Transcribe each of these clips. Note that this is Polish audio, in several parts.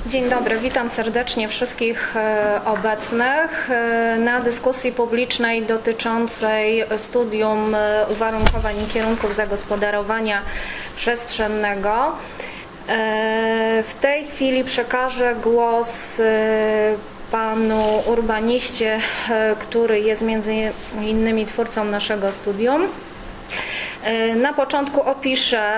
Dzień dobry, witam serdecznie wszystkich obecnych na dyskusji publicznej dotyczącej studium uwarunkowań i kierunków zagospodarowania przestrzennego. W tej chwili przekażę głos panu urbaniście, który jest między innymi twórcą naszego studium. Na początku opiszę,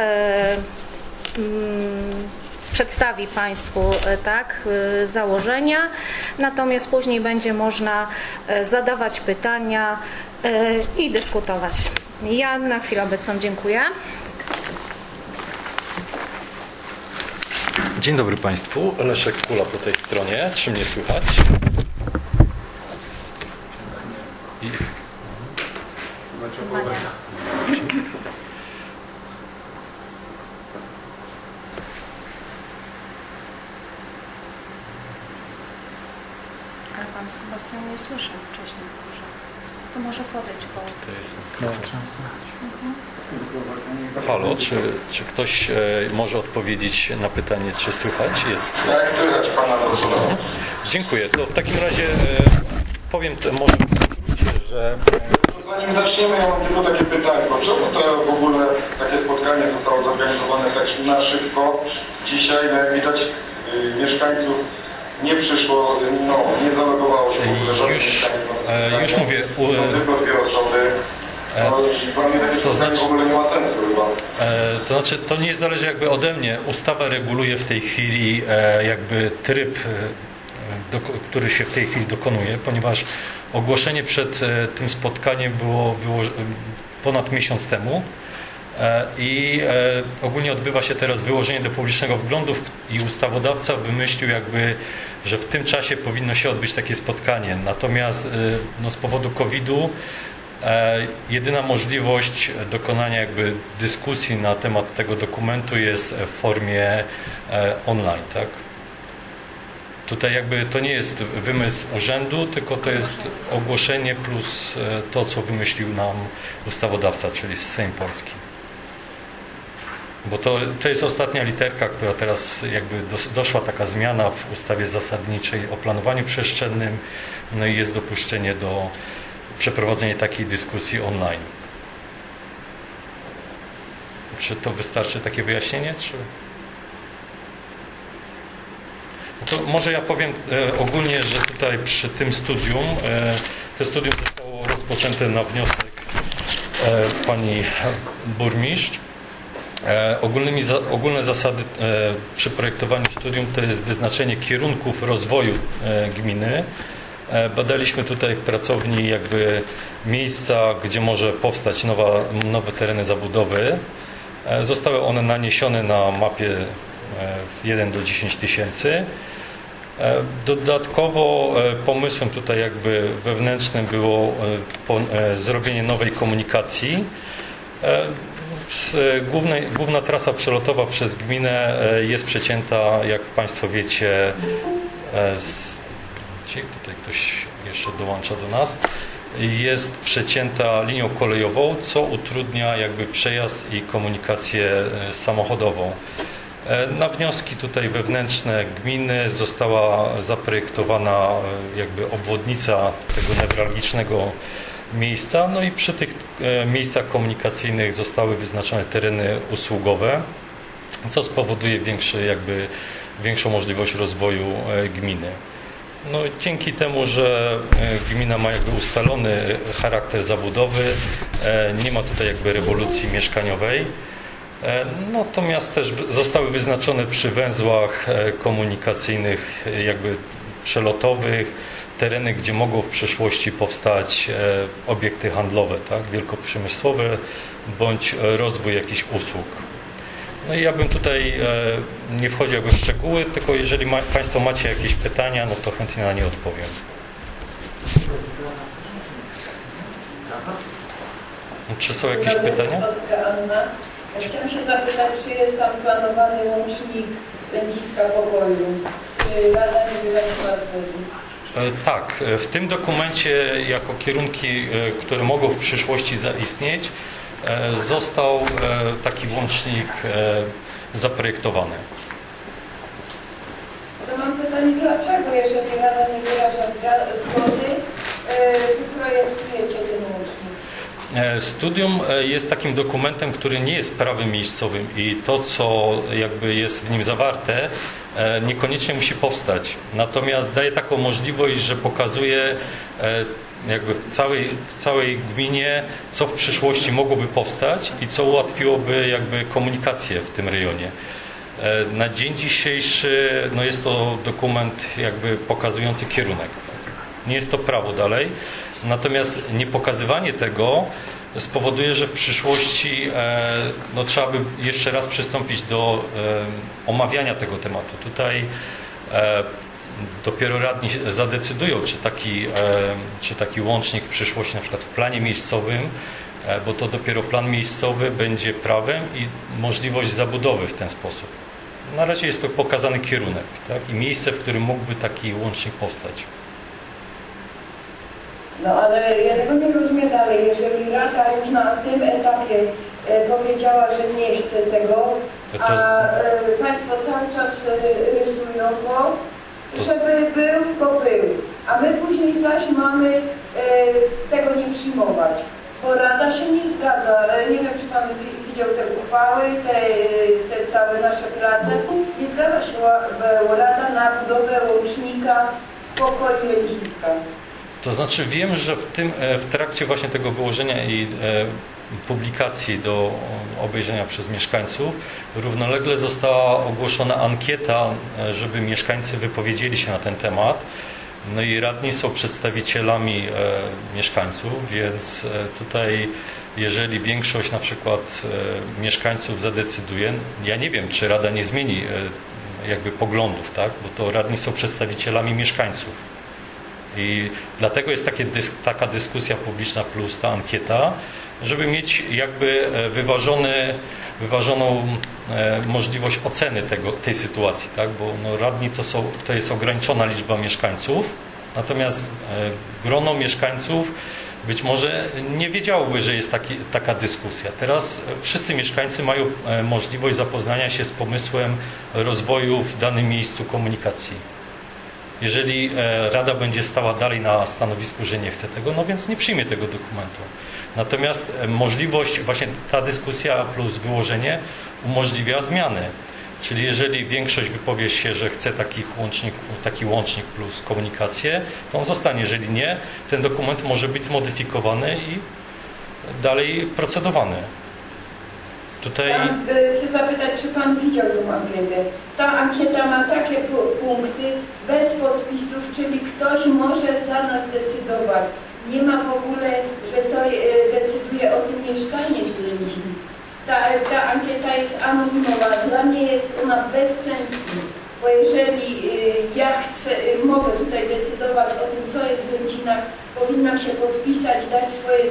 przedstawi Państwu założenia, natomiast później będzie można zadawać pytania i dyskutować. Ja na chwilę obecną dziękuję. Dzień dobry Państwu, Leszek Kula po tej stronie. Czy mnie słychać? Ale pan Sebastian nie słyszał wcześniej, to może podejść po... To jest mikrofon. Halo, czy ktoś może odpowiedzieć na pytanie, czy słychać? Jest... Tak, słychać pana posła. Dziękuję. To w takim razie powiem może że... Zanim zaczniemy, ja mam tylko takie pytanie, bo czemu to w ogóle takie spotkanie zostało zorganizowane tak na szybko? Dzisiaj, no jak widać, mieszkańców nie przyszło, nie zalogowało się w ogóle. Już mówię. Tylko dwie osoby. To znaczy, w ogóle nie ma sensu chyba. To znaczy, to nie zależy jakby ode mnie. Ustawa reguluje w tej chwili jakby tryb, który się w tej chwili dokonuje, ponieważ ogłoszenie przed tym spotkaniem było ponad miesiąc temu i ogólnie odbywa się teraz wyłożenie do publicznego wglądu i ustawodawca wymyślił jakby, że w tym czasie powinno się odbyć takie spotkanie. Natomiast z powodu COVID-u jedyna możliwość dokonania jakby dyskusji na temat tego dokumentu jest w formie online, tak? Tutaj jakby to nie jest wymysł urzędu, tylko to jest ogłoszenie plus to, co wymyślił nam ustawodawca, czyli Sejm Polski. Bo to jest ostatnia literka, która teraz jakby doszła taka zmiana w ustawie zasadniczej o planowaniu przestrzennym, no i jest dopuszczenie do przeprowadzenia takiej dyskusji online. Czy to wystarczy takie wyjaśnienie? Czy... To może ja powiem ogólnie, że tutaj przy tym studium, to studium zostało rozpoczęte na wniosek pani burmistrz. Ogólne zasady przy projektowaniu studium to jest wyznaczenie kierunków rozwoju gminy. Badaliśmy tutaj w pracowni jakby miejsca, gdzie może powstać nowe tereny zabudowy. Zostały one naniesione na mapie 1 do 10 tysięcy. Dodatkowo pomysłem tutaj jakby wewnętrznym było zrobienie nowej komunikacji. Główna trasa przelotowa przez gminę jest przecięta, jak Państwo wiecie, tutaj ktoś jeszcze dołącza do nas, jest przecięta linią kolejową, co utrudnia jakby przejazd i komunikację samochodową. Na wnioski tutaj wewnętrzne gminy została zaprojektowana jakby obwodnica tego newralgicznego miejsca, no i przy tych miejscach komunikacyjnych zostały wyznaczone tereny usługowe, co spowoduje większą możliwość rozwoju gminy. No, dzięki temu, że gmina ma jakby ustalony charakter zabudowy, nie ma tutaj jakby rewolucji mieszkaniowej. Natomiast też zostały wyznaczone przy węzłach komunikacyjnych, jakby przelotowych, tereny, gdzie mogą w przyszłości powstać obiekty handlowe, tak, wielkoprzemysłowe bądź rozwój jakichś usług. No i ja bym tutaj nie wchodził jakby w szczegóły, tylko jeżeli Państwo macie jakieś pytania, no to chętnie na nie odpowiem. Czy są jakieś pytania? Ja chciałam się zapytać, czy jest tam planowany łącznik Będziska Pokoju, czy Rada nie wyraziła zgody? Tak, w tym dokumencie jako kierunki, które mogą w przyszłości zaistnieć, został taki łącznik zaprojektowany. pytanie, dlaczego, jeżeli Rada nie wyraża zgody, projektujecie ten łącznik? Studium jest takim dokumentem, który nie jest prawem miejscowym i to, co jakby jest w nim zawarte, niekoniecznie musi powstać. Natomiast daje taką możliwość, że pokazuje jakby w całej gminie, co w przyszłości mogłoby powstać i co ułatwiłoby jakby komunikację w tym rejonie. Na dzień dzisiejszy jest to dokument jakby pokazujący kierunek. Nie jest to prawo dalej, natomiast niepokazywanie tego spowoduje, że w przyszłości trzeba by jeszcze raz przystąpić do omawiania tego tematu. Tutaj dopiero radni zadecydują, czy taki łącznik w przyszłości, na przykład w planie miejscowym, bo to dopiero plan miejscowy będzie prawem i możliwość zabudowy w ten sposób. Na razie jest to pokazany kierunek, tak? I miejsce, w którym mógłby taki łącznik powstać. No ale ja tego nie rozumiem dalej. Jeżeli Rada już na tym etapie powiedziała, że nie chce tego, a Państwo cały czas rysują go, żeby był, bo był. A my później zaś mamy tego nie przyjmować. Bo Rada się nie zgadza. Nie wiem, czy Pan widział te uchwały, te całe nasze prace. Nie zgadza się Rada na budowę łącznika pokoju Lędziska. To znaczy wiem, że w trakcie właśnie tego wyłożenia i publikacji do obejrzenia przez mieszkańców równolegle została ogłoszona ankieta, żeby mieszkańcy wypowiedzieli się na ten temat. No i radni są przedstawicielami mieszkańców, więc tutaj jeżeli większość na przykład mieszkańców zadecyduje, ja nie wiem, czy Rada nie zmieni jakby poglądów, tak? Bo to radni są przedstawicielami mieszkańców. I dlatego jest taka dyskusja publiczna plus ta ankieta, żeby mieć jakby wyważoną możliwość oceny tej sytuacji, tak? Bo radni to jest ograniczona liczba mieszkańców, natomiast grono mieszkańców być może nie wiedziałoby, że jest taka dyskusja. Teraz wszyscy mieszkańcy mają możliwość zapoznania się z pomysłem rozwoju w danym miejscu komunikacji. Jeżeli Rada będzie stała dalej na stanowisku, że nie chce tego, no więc nie przyjmie tego dokumentu. Natomiast możliwość, właśnie ta dyskusja plus wyłożenie umożliwia zmiany. Czyli jeżeli większość wypowie się, że chce taki łącznik plus komunikację, to on zostanie. Jeżeli nie, ten dokument może być zmodyfikowany i dalej procedowany. Tutaj... Chcę zapytać, czy Pan widział tą ankietę? Ta ankieta ma takie punkty bez podpisów, czyli ktoś może za nas decydować. Nie ma w ogóle, że to decyduje o tym mieszkaniec Lędzin. Ta ankieta jest anonimowa. Dla mnie jest ona bez sensu, bo jeżeli ja mogę tutaj decydować o tym, co jest w Lędzinach, powinnam się podpisać, dać swoje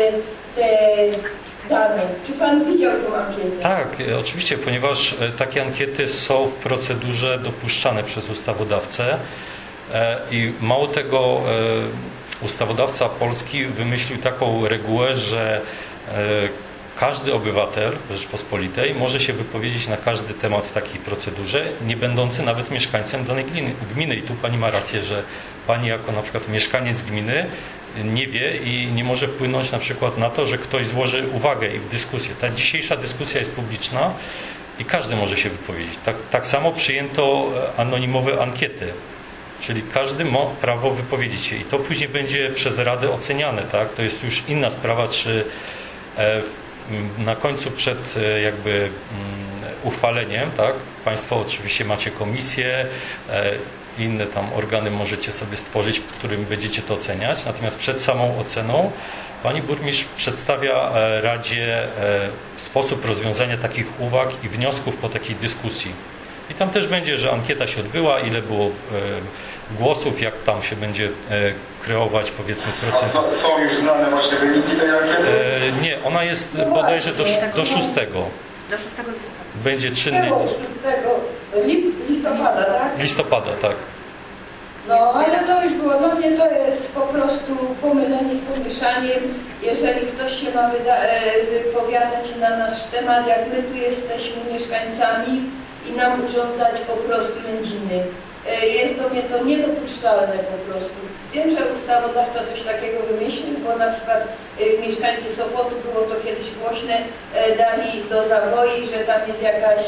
dane. Czy Pan widział tę ankietę? Tak, oczywiście, ponieważ takie ankiety są w procedurze dopuszczane przez ustawodawcę i mało tego, ustawodawca polski wymyślił taką regułę, że każdy obywatel Rzeczpospolitej może się wypowiedzieć na każdy temat w takiej procedurze, nie będący nawet mieszkańcem danej gminy. I tu Pani ma rację, że Pani jako na przykład mieszkaniec gminy nie wie i nie może wpłynąć na przykład na to, że ktoś złoży uwagę i w dyskusję. Ta dzisiejsza dyskusja jest publiczna i każdy może się wypowiedzieć. Tak samo przyjęto anonimowe ankiety, czyli każdy ma prawo wypowiedzieć się i to później będzie przez Radę oceniane. Tak? To jest już inna sprawa, czy na końcu przed jakby uchwaleniem, tak? Państwo oczywiście macie komisję, inne tam organy możecie sobie stworzyć, w którym będziecie to oceniać. Natomiast przed samą oceną Pani burmistrz przedstawia Radzie sposób rozwiązania takich uwag i wniosków po takiej dyskusji. I tam też będzie, że ankieta się odbyła, ile było głosów, jak tam się będzie kreować, powiedzmy, procent. Są już znane właśnie wyniki tej ankiety? Nie, ona jest bodajże do 6. Do 6 listopada. Będzie czynny. Listopada, tak? Listopada, tak. No, ale to już było, no nie, to jest po prostu pomylenie z pomieszaniem. Jeżeli ktoś się ma wypowiadać na nasz temat, jak my tu jesteśmy mieszkańcami i nam urządzać po prostu Lędziny. jest do mnie to niedopuszczalne po prostu. Wiem, że ustawodawca coś takiego wymyślił, bo na przykład mieszkańcy Sopotu, było to kiedyś głośne, dali do Zawoi, że tam jest jakaś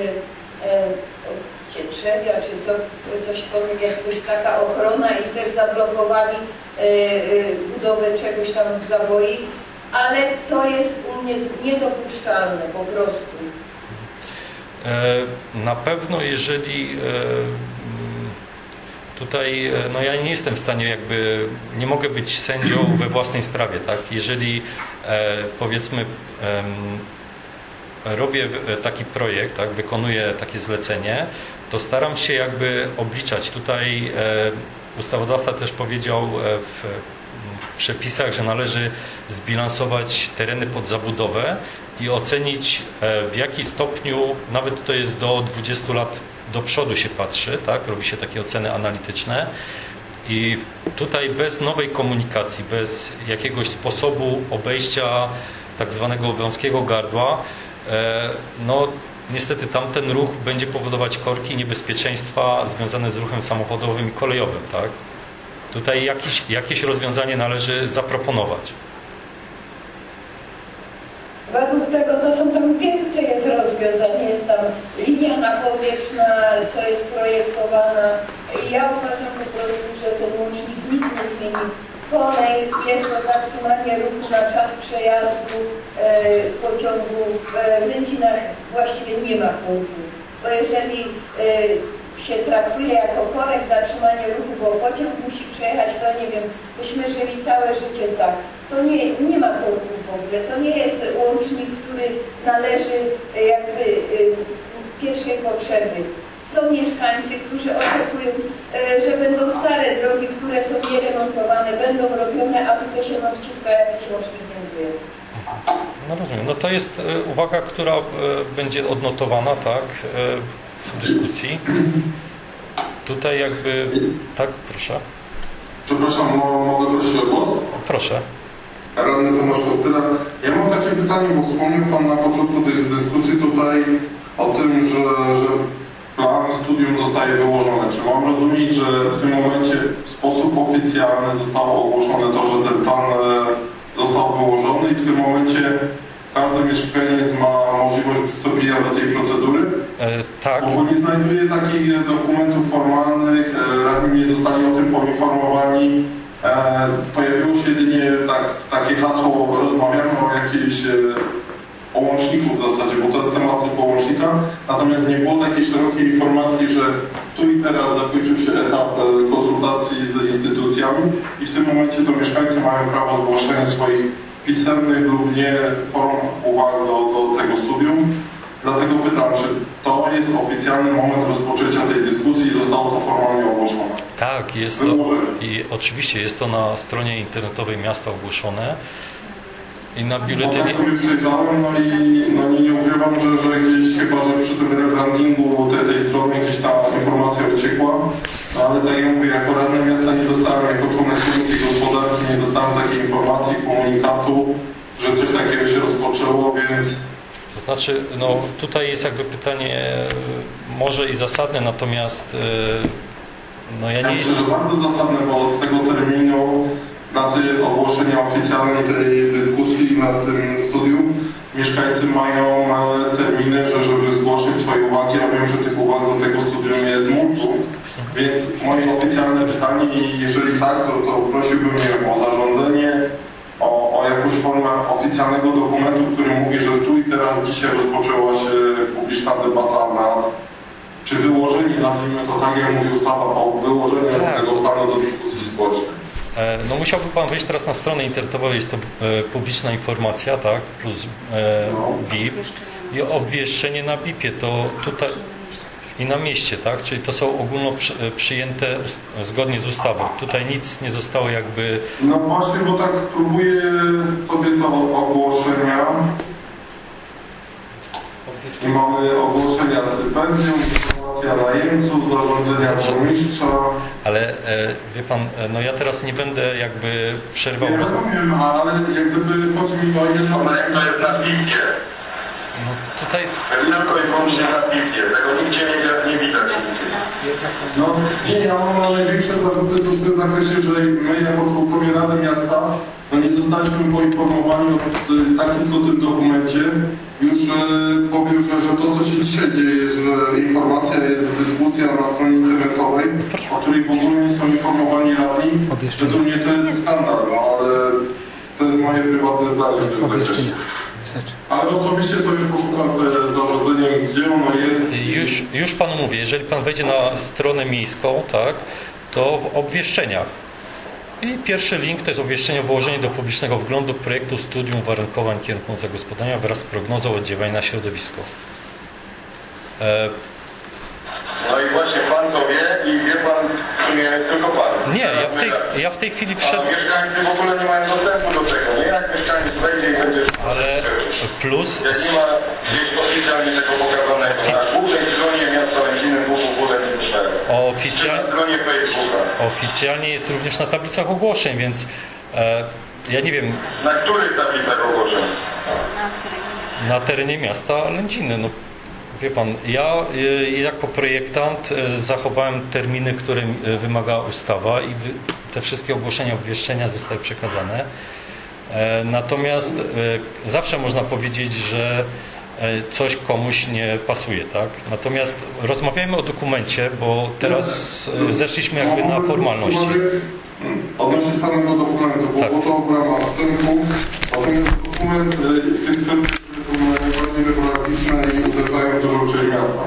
trzewia, czy coś jakoś taka ochrona i też zablokowali budowę czegoś tam w Zawoi, ale to jest u mnie niedopuszczalne po prostu. Na pewno, jeżeli tutaj, no ja nie jestem w stanie jakby, nie mogę być sędzią we własnej sprawie, tak? Jeżeli powiedzmy robię taki projekt, tak, wykonuję takie zlecenie, to staram się jakby obliczać. Tutaj ustawodawca też powiedział w przepisach, że należy zbilansować tereny pod zabudowę i ocenić, w jaki stopniu, nawet to jest do 20 lat do przodu się patrzy, tak? Robi się takie oceny analityczne i tutaj bez nowej komunikacji, bez jakiegoś sposobu obejścia tak zwanego wąskiego gardła, no niestety tamten ruch będzie powodować korki i niebezpieczeństwa związane z ruchem samochodowym i kolejowym, tak? Tutaj jakieś rozwiązanie należy zaproponować. Według tego to są tam więcej jest rozwiązań, jest tam linia napowietrzna, co jest projektowana. Ja uważam po prostu, że ten łącznik nic nie zmieni. Kolej jest to zatrzymanie ruchu na czas przejazdu pociągu. W Lędzinach właściwie nie ma korków, bo jeżeli się traktuje jako korek zatrzymanie ruchu, bo pociąg musi przejechać, to nie wiem, byśmy żyli całe życie tak. To nie ma korków w ogóle, to nie jest łącznik, który należy jakby pierwszej potrzeby. Są mieszkańcy, którzy oczekują, że będą stare drogi, które są nieremontowane, będą robione, a tutaj się wciska jakiś łącznik. Dziękuję. No rozumiem. No to jest uwaga, która będzie odnotowana, tak, w dyskusji. Tutaj jakby... Tak, proszę. Przepraszam, mogę prosić o głos? Proszę. Radny Tomasz Kostyra. Ja mam takie pytanie, bo wspomniał Pan na początku tej dyskusji tutaj o tym, że plan studium zostaje wyłożony. Czy mam rozumieć, że w tym momencie w sposób oficjalny zostało ogłoszone to, że ten plan został wyłożony i w tym momencie każdy mieszkaniec ma możliwość przystąpienia do tej procedury? Tak. Bo nie znajduję takich dokumentów formalnych, radni nie zostali o tym poinformowani. Pojawiło się jedynie takie hasło, rozmawiamy o jakiejś połączniku w zasadzie, bo to jest temat połącznika, natomiast nie było takiej szerokiej informacji, że tu i teraz zakończył się etap konsultacji z instytucjami i w tym momencie to mieszkańcy mają prawo zgłaszania swoich pisemnych lub nie form uwag do tego studium. Dlatego pytam, czy to jest oficjalny moment rozpoczęcia tej dyskusji i zostało to formalnie ogłoszone? Tak, jest to i oczywiście jest to na stronie internetowej miasta ogłoszone i na biuletynie. Ja sobie przejrzałem, no i nie ukrywam, że gdzieś chyba, że przy tym rebrandingu tej strony jakaś ta informacja uciekła, no ale tak jak mówię, jako radny miasta nie dostałem, jako członek Komisji Gospodarki nie dostałem takiej informacji, komunikatu, że coś takiego się rozpoczęło, więc... To znaczy, no tutaj jest jakby pytanie może i zasadne, natomiast no ja nie... Myślę, że bardzo zasadne, bo od tego terminu daty ogłoszenia oficjalnej tej dyskusji nad tym studium mieszkańcy mają terminy, żeby zgłosić swoje uwagi. Ja wiem, że tych uwag do tego studium jest multum, więc moje oficjalne pytanie, i jeżeli tak, to prosiłbym o zarządzenie, o jakąś formę oficjalnego dokumentu, który mówi, że tu i teraz dzisiaj rozpoczęła się publiczna debata czy wyłożenie, nazwijmy to tak, jak mówi ustawa, o wyłożeniu tego planu do dyskusji społecznej. No musiałby Pan wejść teraz na stronę internetową, jest to publiczna informacja, tak, plus BIP i obwieszczenie na BIP-ie, to tutaj i na mieście, tak, czyli to są ogólno przyjęte zgodnie z ustawą. Tutaj nic nie zostało jakby... No właśnie, bo tak próbuję sobie to ogłoszenia i mamy ogłoszenia stypendium, informacja najemców, zarządzenia burmistrza. Ale wie Pan, no ja teraz nie będę jakby przerwał... Ja rozumiem, ale jak gdyby chodzi mi o jedno... Ale jak to jest na PIP-ie? No tutaj... Tylko i wyłącznie na PIP-ie. Tego nigdzie nie widać. No nie, ja mam największe zarzuty w tym zakresie, że my jako członkowie Rady Miasta nie zostaliśmy poinformowani o tak istotnym dokumencie. Już powiem, że to co się dzisiaj dzieje, że informacja jest, dyskusja na stronie internetowej, o której w ogóle nie są informowani radni, według mnie to jest skandal, no ale to jest moje prywatne zdanie w tym zakresie. Ale osobiście sobie poszukam te zarządzenie, gdzie ono jest. Już panu mówię, jeżeli pan wejdzie na stronę miejską, tak, to w obwieszczeniach. I pierwszy link to jest obwieszczenie o włożeniu do publicznego wglądu projektu studium uwarunkowań kierunku zagospodarowania wraz z prognozą oddziaływania na środowisko. No i właśnie pan to wie i wie pan w sumie tylko pan. Nie, ja w tej chwili A wszedłem. mieszkańcy w ogóle nie mają dostępu do tego, nie? Jak mieszkaniec wejdzie i będzie... Ale plus... Jak nie ma gdzieś oficjalnie tego pokazanego, na głównej stronie miasta Lędziny Oficjalnie... na stronie Facebooka. Oficjalnie jest również na tablicach ogłoszeń, więc ja nie wiem... Na których tablicach ogłoszeń? Na terenie miasta Lędziny. No, wie pan, ja jako projektant zachowałem terminy, które wymaga ustawa i te wszystkie ogłoszenia, obwieszczenia zostały przekazane. Natomiast zawsze można powiedzieć, że coś komuś nie pasuje, tak? Natomiast rozmawiajmy o dokumencie, bo teraz zeszliśmy jakby na formalności. Odnośnie samego dokumentu, bo tak. było to w ramach wstępu, natomiast dokument w tych kwestiach, które są najbardziej newralgiczne i uderzają w dużą część miasta.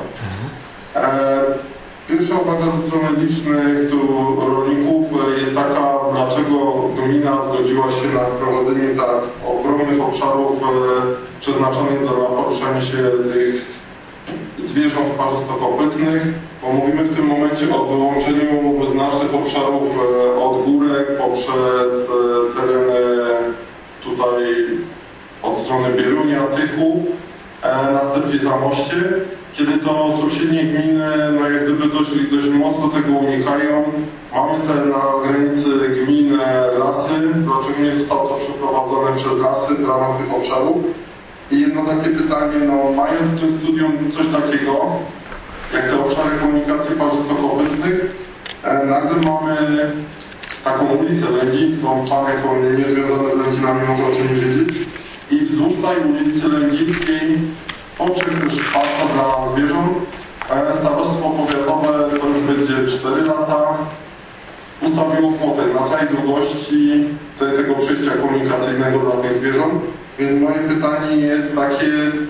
Pierwsza uwaga ze strony licznych rolników jest taka, dlaczego gmina zgodziła się na wprowadzenie tak ogromnych obszarów przeznaczonych do poruszania się tych zwierząt parzystokopytnych, bo mówimy w tym momencie o wyłączeniu znacznych obszarów od górek poprzez tereny tutaj od strony Bierunia, Tychu, następnie Zamoście, kiedy to sąsiednie gminy no jak gdyby dość mocno tego unikają. Mamy te na granicy gmin lasy, dlaczego nie zostało to przeprowadzone przez lasy w ramach tych obszarów? I jedno takie pytanie, no mając w tym studium coś takiego, jak te obszary komunikacji parzystokopytnych, nagle mamy taką ulicę Lędzińską, pan jako niezwiązany z Lędzinami może o tym nie wiedzieć, i wzdłuż tej ulicy Lędzińskiej poprzez pasa dla zwierząt, starostwo powiatowe to już będzie 4 lata, ustawiło płotek na całej długości tego przejścia komunikacyjnego dla tych zwierząt. Więc moje pytanie jest takie,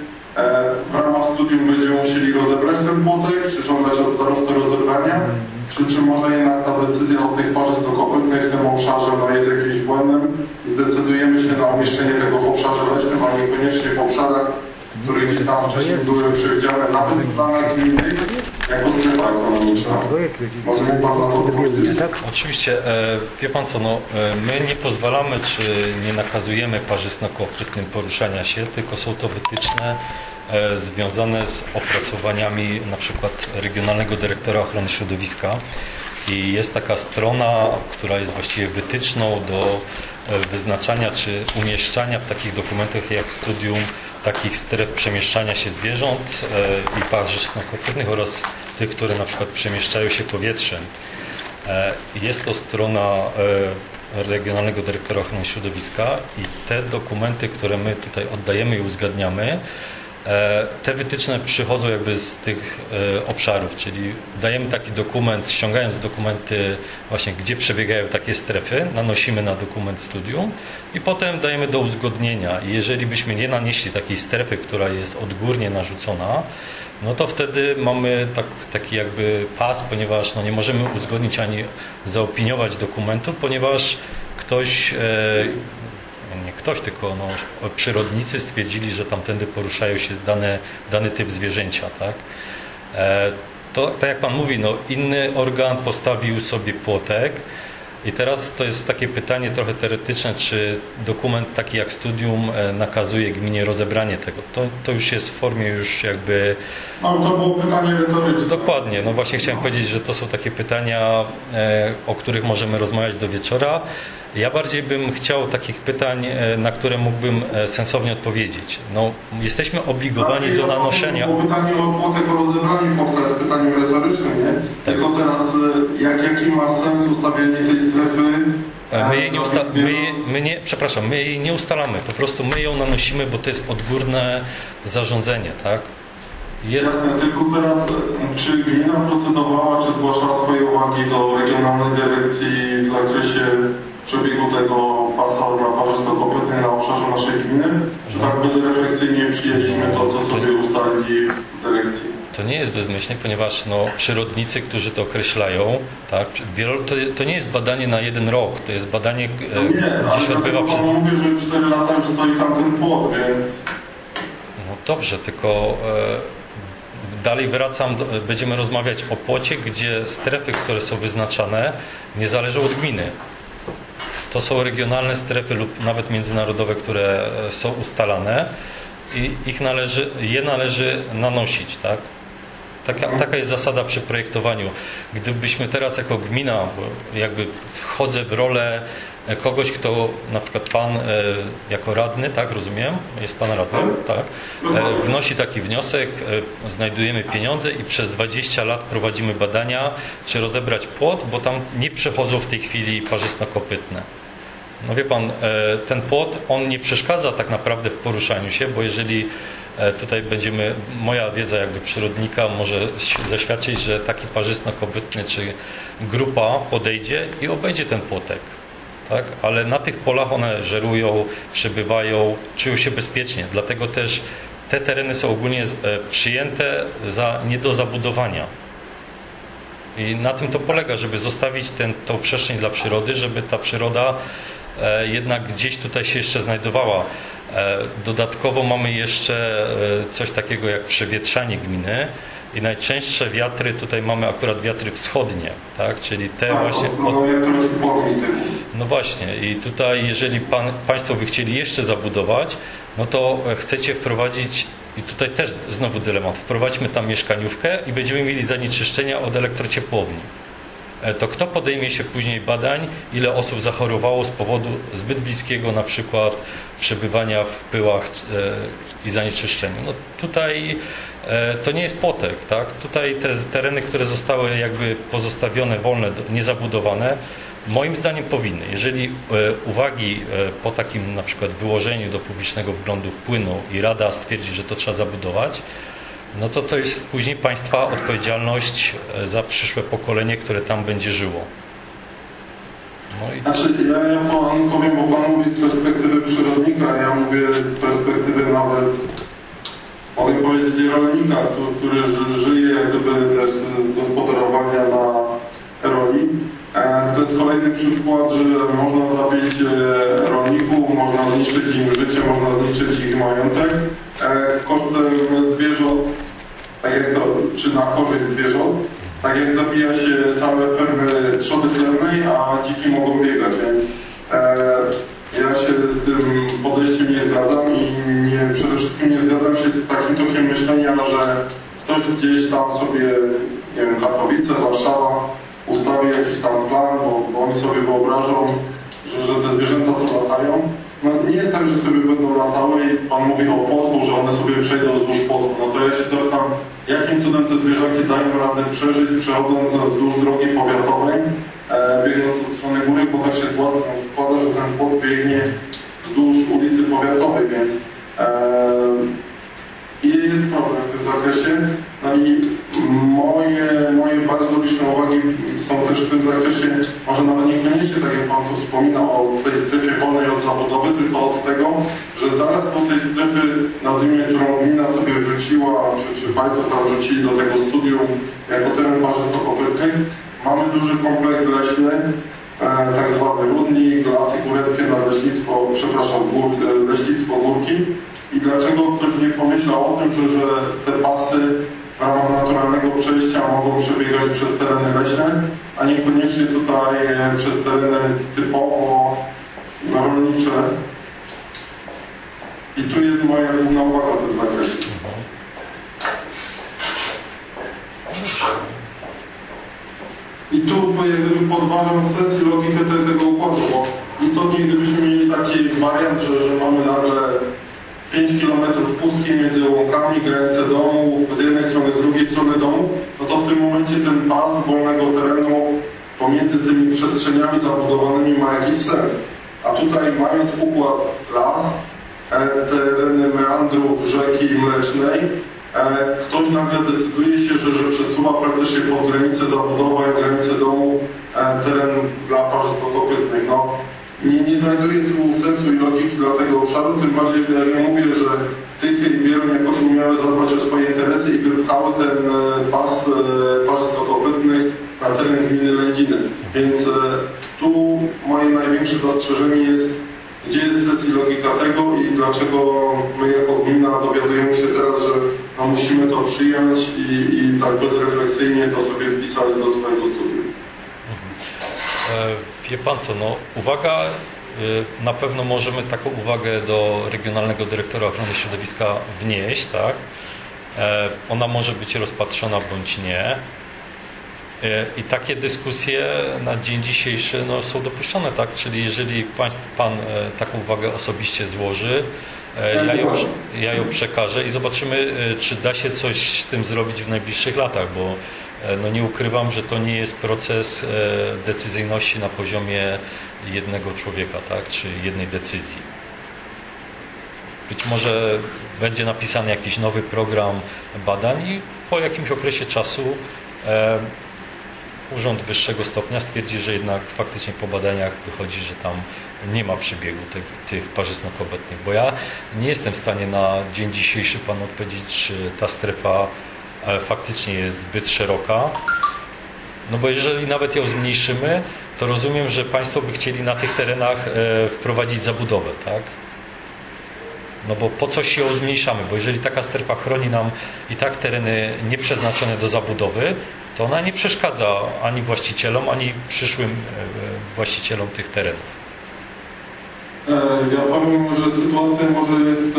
w ramach studium będziemy musieli rozebrać ten płotek, czy żądać od starosty rozebrania, czy może jednak ta decyzja o tych parzystokopytnych w tym obszarze no, jest jakimś błędem i zdecydujemy się na umieszczenie tego w obszarze leśnym, a niekoniecznie w obszarach, które gdzieś tam wcześniej były przewidziane nawet w planach gminnych jako strefa ekonomiczna. Może mi pan na to powiedzieć? Oczywiście, wie pan co, no, my nie pozwalamy czy nie nakazujemy parzystokopytnym poruszania się, tylko są to wytyczne związane z opracowaniami na przykład Regionalnego Dyrektora Ochrony Środowiska i jest taka strona, która jest właściwie wytyczną do wyznaczania czy umieszczania w takich dokumentach jak studium takich stref przemieszczania się zwierząt i parzystokopytnych oraz tych, które na przykład przemieszczają się powietrzem. Jest to strona Regionalnego Dyrektora Ochrony Środowiska i te dokumenty, które my tutaj oddajemy i uzgadniamy, te wytyczne przychodzą jakby z tych obszarów, czyli dajemy taki dokument, ściągając dokumenty właśnie, gdzie przebiegają takie strefy, nanosimy na dokument studium i potem dajemy do uzgodnienia. I jeżeli byśmy nie nanieśli takiej strefy, która jest odgórnie narzucona, no to wtedy mamy taki jakby pas, ponieważ no nie możemy uzgodnić ani zaopiniować dokumentu, ponieważ ktoś tylko no, przyrodnicy stwierdzili, że tamtędy poruszają się dany typ zwierzęcia. Tak? To, tak jak pan mówi, no, inny organ postawił sobie płotek i teraz to jest takie pytanie trochę teoretyczne, czy dokument taki jak studium nakazuje gminie rozebranie tego. To już jest w formie już jakby... No to było pytanie retoryczne. Dokładnie, no właśnie chciałem powiedzieć, że to są takie pytania, o których możemy rozmawiać do wieczora. Ja bardziej bym chciał takich pytań, na które mógłbym sensownie odpowiedzieć. No, jesteśmy obligowani do nanoszenia... Bo pytanie o płotek, o rozebranie płotka jest pytaniem retorycznym, nie? Tylko teraz, jaki ma sens ustawienie tej strefy? My jej nie ustalamy, po prostu my ją nanosimy, bo to jest odgórne zarządzenie, tak? Jasne, tylko teraz, czy gmina procedowała, czy zgłaszała swoje uwagi do regionalnej dyrekcji w zakresie przebiegu tego pasa na parzysto-kopytnej na obszarze naszej gminy? Czy tak bezrefleksyjnie przyjęliśmy to, co sobie ustalili w dyrekcji? To nie jest bezmyślnie, ponieważ przyrodnicy, którzy to określają, tak, to nie jest badanie na 1 rok, to jest badanie, gdzie się odbywa przez... mówię, że 4 lata już stoi tam ten płot, więc... No dobrze, tylko dalej wracam, będziemy rozmawiać o płocie, gdzie strefy, które są wyznaczane, nie zależą od gminy. To są regionalne strefy lub nawet międzynarodowe, które są ustalane i je należy nanosić, tak? Taka jest zasada przy projektowaniu. Gdybyśmy teraz jako gmina, jakby wchodzę w rolę kogoś, kto, na przykład pan jako radny, tak, rozumiem, jest pan radnym, tak, wnosi taki wniosek, znajdujemy pieniądze i przez 20 lat prowadzimy badania, czy rozebrać płot, bo tam nie przechodzą w tej chwili parzysto-kopytne. No wie pan, ten płot, on nie przeszkadza tak naprawdę w poruszaniu się, bo jeżeli tutaj moja wiedza jakby przyrodnika może zaświadczyć, że taki parzysto-kopytny czy grupa podejdzie i obejdzie ten płotek. Tak? Ale na tych polach one żerują, przebywają, czują się bezpiecznie. Dlatego też te tereny są ogólnie przyjęte za nie do zabudowania. I na tym to polega, żeby zostawić tą przestrzeń dla przyrody, żeby ta przyroda jednak gdzieś tutaj się jeszcze znajdowała. Dodatkowo mamy jeszcze coś takiego jak przewietrzanie gminy i najczęstsze wiatry, tutaj mamy akurat wiatry wschodnie, tak? Czyli te właśnie... No właśnie i tutaj jeżeli Państwo by chcieli jeszcze zabudować, no to chcecie wprowadzić, i tutaj też znowu dylemat, wprowadźmy tam mieszkaniówkę i będziemy mieli zanieczyszczenia od elektrociepłowni. To kto podejmie się później badań, ile osób zachorowało z powodu zbyt bliskiego na przykład przebywania w pyłach i zanieczyszczeniu. No tutaj to nie jest płotek, tak? Tutaj te tereny, które zostały jakby pozostawione wolne, niezabudowane, moim zdaniem powinny. Jeżeli uwagi po takim na przykład wyłożeniu do publicznego wglądu wpłyną i Rada stwierdzi, że to trzeba zabudować, no to jest później Państwa odpowiedzialność za przyszłe pokolenie, które tam będzie żyło. No i... Znaczy, ja powiem, bo Pan mówi z perspektywy przyrodnika, ja mówię z perspektywy nawet, mogę powiedzieć, rolnika, który żyje gdyby też z gospodarowania na roli. To jest kolejny przykład, że można zabić rolników, można zniszczyć im życie, można zniszczyć ich majątek kosztem zwierząt, tak jak to, czy na korzyść zwierząt, tak jak zabija się całe fermy trzody chlewnej, a dziki mogą biegać, więc ja się z tym podejściem nie zgadzam i przede wszystkim nie zgadzam się z takim tokiem myślenia, że ktoś gdzieś tam sobie, nie wiem, Katowice, Warszawa ustawi jakiś tam plan, bo oni sobie wyobrażą, że te zwierzęta tu latają. No nie jest tak, że sobie będą latały i Pan mówi o płotku, że one sobie przejdą wzdłuż płotku. No to ja się zapytam, jakim cudem te zwierzaki dają radę przeżyć, przechodząc wzdłuż drogi powiatowej, biegnąc od strony góry, bo tak się składa, że ten płot biegnie wzdłuż ulicy powiatowej, więc jest problem w tym zakresie. No i moje bardzo liczne uwagi są też w tym zakresie, może nawet niekoniecznie, tak jak Pan tu wspominał, o tej strefie wolnej od zabudowy, tylko od tego, że zaraz po tej strefy, nazwijmy, którą gmina sobie wrzuciła, czy Państwo tam wrzucili do tego studium jako teren parzysto-kopytny, mamy duży kompleks leśny, tak zwany Rudnik, Lasy Góreckie, Leśnictwo Górki. I dlaczego ktoś nie pomyślał o tym, że te pasy w ramach naturalnego przejścia mogą przebiegać przez tereny leśne, a niekoniecznie tutaj przez tereny typowo rolnicze. I tu jest moja główna uwaga w tym zakresie. I tu podważam sens i logikę tego układu, bo istotnie gdybyśmy mieli taki wariant, że mamy nagle 5 km pustki między łąkami, granice domów, z jednej strony, z drugiej strony domu, no to to w tym momencie ten pas wolnego terenu pomiędzy tymi przestrzeniami zabudowanymi ma jakiś sens. A tutaj mając układ las, tereny meandrów rzeki Mlecznej, ktoś nagle decyduje się, że przesuwa praktycznie pod granicę zabudowań, granicę domu teren dla parzystokopytnych. No, nie znajduję tu sensu i logiki dla tego obszaru, tym bardziej ja mówię, że Tychy i Bieruń jakoś umiały zadbać o swoje interesy i wypchały ten pas parzystokopytnych na teren gminy Lędziny. Więc tu moje największe zastrzeżenie jest, gdzie jest sens i logika tego i dlaczego my jako gmina dowiadujemy się teraz, że no musimy to przyjąć i tak bezrefleksyjnie to sobie wpisać do swojego studium. Wie Pan co, no uwaga, na pewno możemy taką uwagę do Regionalnego Dyrektora Ochrony Środowiska wnieść, tak? Ona może być rozpatrzona bądź nie. I takie dyskusje na dzień dzisiejszy no, są dopuszczone, tak? Czyli jeżeli Pan taką uwagę osobiście złoży, ja ją przekażę i zobaczymy, czy da się coś z tym zrobić w najbliższych latach, bo no nie ukrywam, że to nie jest proces decyzyjności na poziomie jednego człowieka, tak? Czy jednej decyzji. Być może będzie napisany jakiś nowy program badań i po jakimś okresie czasu Urząd Wyższego Stopnia stwierdzi, że jednak faktycznie po badaniach wychodzi, że tam nie ma przebiegu tych parzystno-kobetnych, bo ja nie jestem w stanie na dzień dzisiejszy Panu odpowiedzieć, czy ta strefa faktycznie jest zbyt szeroka, no bo jeżeli nawet ją zmniejszymy, to rozumiem, że Państwo by chcieli na tych terenach wprowadzić zabudowę, tak? No bo po coś ją zmniejszamy, bo jeżeli taka strefa chroni nam i tak tereny nieprzeznaczone do zabudowy, to ona nie przeszkadza ani właścicielom, ani przyszłym właścicielom tych terenów. Ja powiem, że sytuacja może jest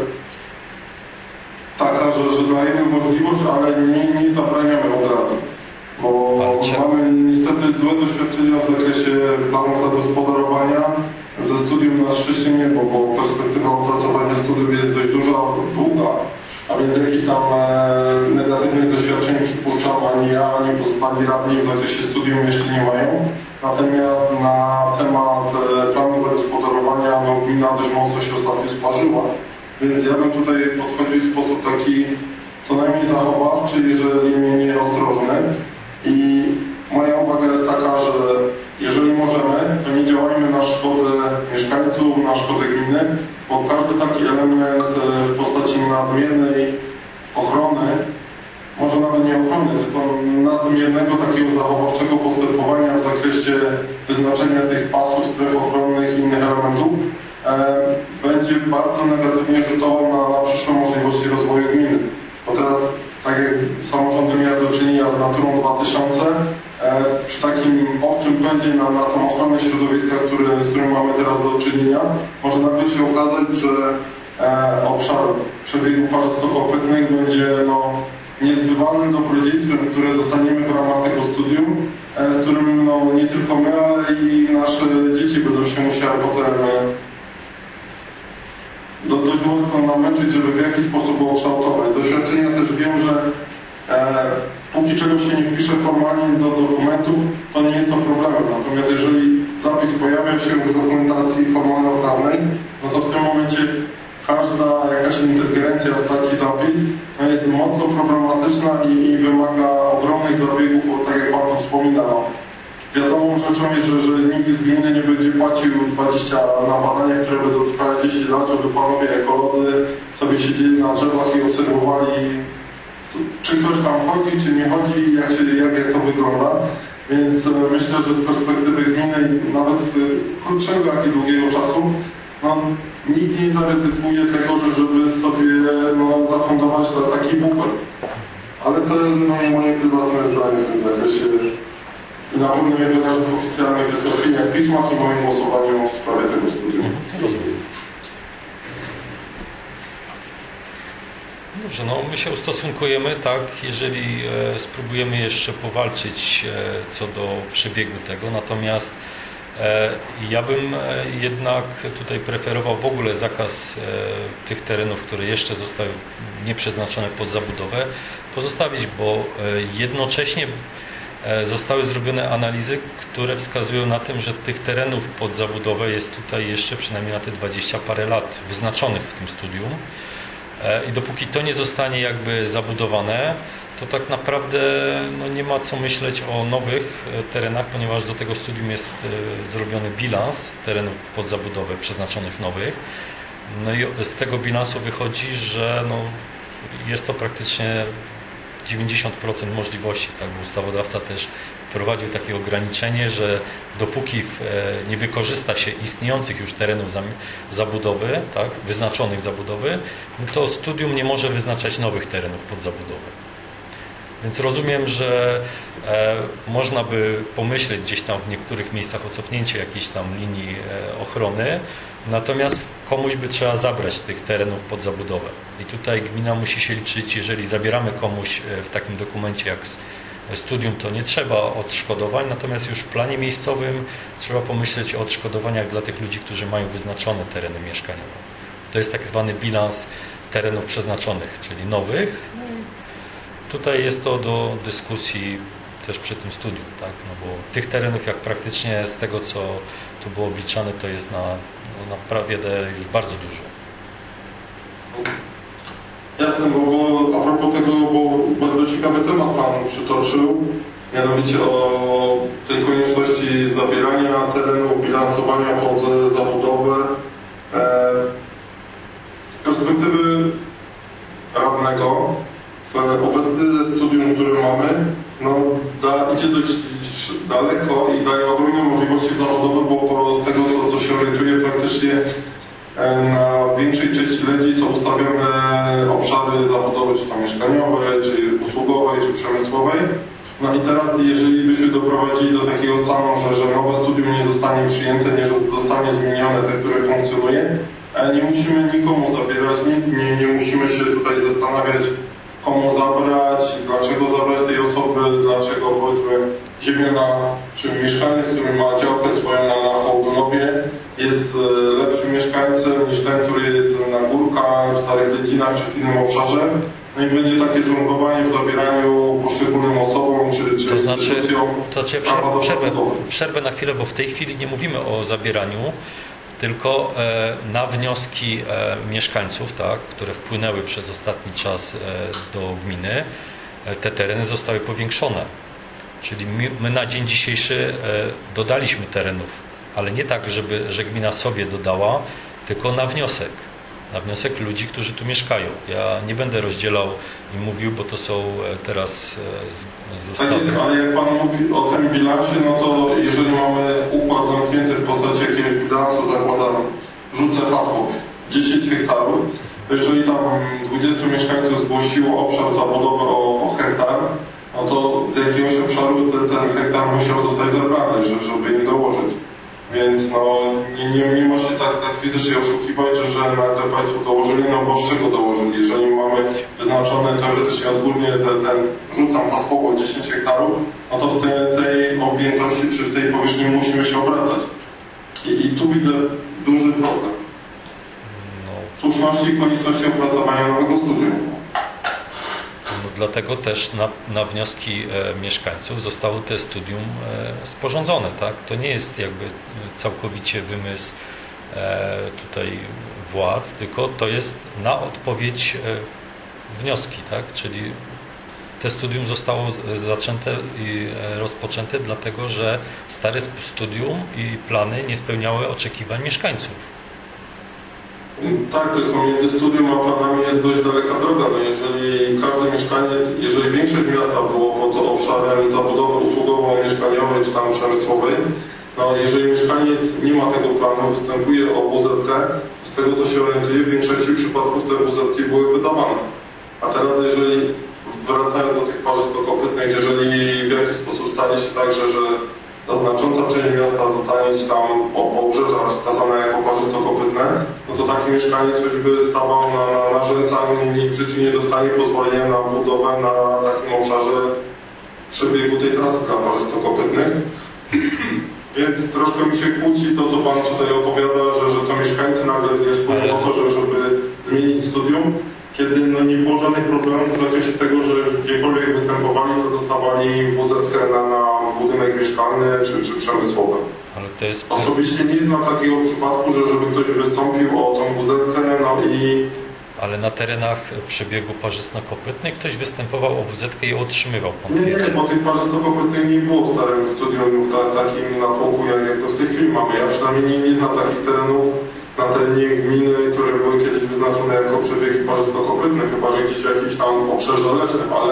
taka, że dajemy możliwość, ale nie zabraniamy od razu. Bo mamy niestety złe doświadczenia w zakresie planów zagospodarowania ze studium na Szczecinie, bo perspektywa opracowania studium jest dość długa, a więc jakichś tam negatywnych doświadczeń przypuszczam ani ja, ani pozostali radni w zakresie studium jeszcze nie mają. Natomiast na temat planu zagospodarowania no, gmina dość mocno się ostatnio sparzyła. Więc ja bym tutaj podchodził w sposób taki co najmniej zachowawczy, jeżeli nie ostrożny. I moja uwaga jest taka, że jeżeli możemy, to nie działajmy na szkodę mieszkańców, na szkodę gminy, bo każdy taki element w postaci nadmiernej ochrony, może nawet nie ochrony, tylko nadmiernego takiego zachowawczego postępowania w zakresie wyznaczenia tych pasów, stref ochronnych i innych elementów, będzie bardzo negatywnie rzutował na przyszłe możliwości rozwoju gminy. Bo teraz, tak jak samorządy miały do czynienia z Naturą 2000, przy takim owczym pędzie na tą ochronę środowiska, z którym mamy teraz do czynienia, może nagle się okazać, że obszar przebiegu parzystokopytnych będzie no, niezbywalnym dobrodziejstwem, które dostaniemy w ramach tego studium, z którym no, nie tylko my, ale i nasze dzieci będą się musiały potem dość mocno namęczyć, żeby w jakiś sposób go ukształtować. Z doświadczenia też wiem, że póki czegoś się nie wpisze formalnie do dokumentów, to nie jest to problemem. Natomiast jeżeli zapis pojawia się w dokumentacji formalno-prawnej, no to w tym momencie każda jakaś ingerencja w taki zapis no jest mocno problematyczna i wymaga ogromnych zabiegów, bo tak jak Pan tu wspomina, no, wiadomą rzeczą jest, że nikt z gminy nie będzie płacił 20 na badania, które będą trwały 10 lat, żeby panowie ekolodzy sobie siedzieli na drzewach i obserwowali, czy ktoś tam chodzi, czy nie chodzi, jak to wygląda. Więc myślę, że z perspektywy gminy, nawet z krótszego, jak i długiego czasu, no, nikt nie zaryzykuje tego, żeby sobie no, zafundować taki bufer. Ale to jest moje prywatne zdanie w tym zakresie. I na pewno nie wyrażę w oficjalnych wystąpieniach, pismach i moim głosowaniu w sprawie tego studium. Rozumiem. Dobrze, no my się ustosunkujemy, tak, jeżeli spróbujemy jeszcze powalczyć co do przebiegu tego, natomiast Ja bym jednak tutaj preferował w ogóle zakaz tych terenów, które jeszcze zostały nieprzeznaczone pod zabudowę, pozostawić, bo jednocześnie zostały zrobione analizy, które wskazują na tym, że tych terenów pod zabudowę jest tutaj jeszcze przynajmniej na te 20 parę lat wyznaczonych w tym studium. I dopóki to nie zostanie jakby zabudowane, to tak naprawdę no, nie ma co myśleć o nowych terenach, ponieważ do tego studium jest zrobiony bilans terenów pod zabudowę przeznaczonych nowych. No i z tego bilansu wychodzi, że no, jest to praktycznie 90% możliwości, tak, bo ustawodawca też wprowadził takie ograniczenie, że dopóki nie wykorzysta się istniejących już terenów zabudowy, tak, wyznaczonych zabudowy, no to studium nie może wyznaczać nowych terenów pod zabudowę. Więc rozumiem, że można by pomyśleć gdzieś tam w niektórych miejscach o cofnięcie jakiejś tam linii ochrony, natomiast komuś by trzeba zabrać tych terenów pod zabudowę. I tutaj gmina musi się liczyć, jeżeli zabieramy komuś w takim dokumencie jak studium, to nie trzeba odszkodowań, natomiast już w planie miejscowym trzeba pomyśleć o odszkodowaniach dla tych ludzi, którzy mają wyznaczone tereny mieszkaniowe. To jest tak zwany bilans terenów przeznaczonych, czyli nowych. Tutaj jest to do dyskusji też przy tym studium, tak? No bo tych terenów, jak praktycznie z tego, co tu było obliczane, to jest na prawie już bardzo dużo. Jasne, bo a propos tego, bo bardzo ciekawy temat Pan przytoczył, mianowicie o tej konieczności zabierania terenów, bilansowania pod zabudowę. Z perspektywy radnego, obecne studium, które mamy, no, idzie dość daleko i daje ogromne możliwości zawodowe, bo z tego, co się orientuje, praktycznie na większej części Ledzi są ustawione obszary zawodowe, czy to mieszkaniowe, czy usługowej, czy przemysłowej. No i teraz, jeżeli byśmy doprowadzili do takiego stanu, że nowe studium nie zostanie przyjęte, nie zostanie zmienione, te, które funkcjonuje, nie musimy nikomu zabierać nic, nie musimy się tutaj zastanawiać, komu zabrać, dlaczego zabrać tej osoby, dlaczego powiedzmy ziemiana czy mieszkaniec, który ma działkę swoją na Hołdunowie, jest lepszym mieszkańcem niż ten, który jest na Górkach, Starych Ledzinach czy w innym obszarze. No i będzie takie żonglowanie w zabieraniu poszczególnym osobom czy instytucjom. To znaczy przerwę na chwilę, bo w tej chwili nie mówimy o zabieraniu, tylko na wnioski mieszkańców, tak, które wpłynęły przez ostatni czas do gminy, te tereny zostały powiększone. Czyli my na dzień dzisiejszy dodaliśmy terenów, ale nie tak, że gmina sobie dodała, tylko na wniosek. Na wniosek ludzi, którzy tu mieszkają. Ja nie będę rozdzielał i mówił, bo to są teraz z ustawy. Tak jest, ale jak Pan mówi o tym bilansie, no to jeżeli mamy układ zamknięty w postaci jakiegoś bilansu, zakładam, rzucę hasło 10 hektarów, to jeżeli tam 20 mieszkańców zgłosiło obszar zabudowy o hektar, no to z jakiegoś obszaru ten hektar musiał zostać zabrany, żeby im dołożyć. Więc no, nie ma się tak fizycznie oszukiwać, że nagle Państwo dołożyli, no bo z czego dołożyli? Jeżeli mamy wyznaczone teoretycznie odgórnie rzucam hasłowo 10 hektarów, no to w tej objętości czy w tej powierzchni musimy się obracać. I tu widzę duży problem. Słuszności i konieczności opracowania nowego studium. No, dlatego też na wnioski mieszkańców zostało te studium sporządzone, tak? To nie jest jakby całkowicie wymysł tutaj władz, tylko to jest na odpowiedź wnioski, tak? Czyli te studium zostało zaczęte i rozpoczęte dlatego, że stare studium i plany nie spełniały oczekiwań mieszkańców. Tak, tylko między studium a planami jest dość daleka droga. No jeżeli każdy mieszkaniec, jeżeli większość miasta było pod obszarem zabudowy usługowo-mieszkaniowej czy tam przemysłowej, no jeżeli mieszkaniec nie ma tego planu, występuje o WZK, z tego co się orientuje, w większości przypadków te WZK były wydawane. A teraz jeżeli, wracając do tych parzystokopytnych, jeżeli w jakiś sposób stanie się tak, że ta znacząca część miasta zostanie gdzieś tam po obrzeżach wskazana jako parzystokopytne, no to taki mieszkaniec choćby stawał na rzęsach, nikt w życiu nie dostanie pozwolenia na budowę na takim obszarze przebiegu tej trasy dla parzystokopytnych. Więc troszkę mi się kłóci to, co Pan tutaj opowiada, że to mieszkańcy nagle wnioskują o to, żeby zmienić studium, kiedy no nie było żadnych problemów w zakresie tego, że gdziekolwiek występowali, to dostawali WZC na budynek mieszkalny czy przemysłowy. Ale to jest... Osobiście nie znam takiego przypadku, żeby ktoś wystąpił o tą WZC, no i... Ale na terenach przebiegu parzysto-kopytnej ktoś występował o WZK i otrzymywał pan. Nie, bo tych parzysto-kopytnych nie było w starym studium w takim natłoku, jak to w tej chwili mamy. Ja przynajmniej nie znam takich terenów na terenie gminy, które były kiedyś wyznaczone jako przebiegi parzysto-kopytne, chyba że gdzieś w jakimś tam obszarze leśnym, ale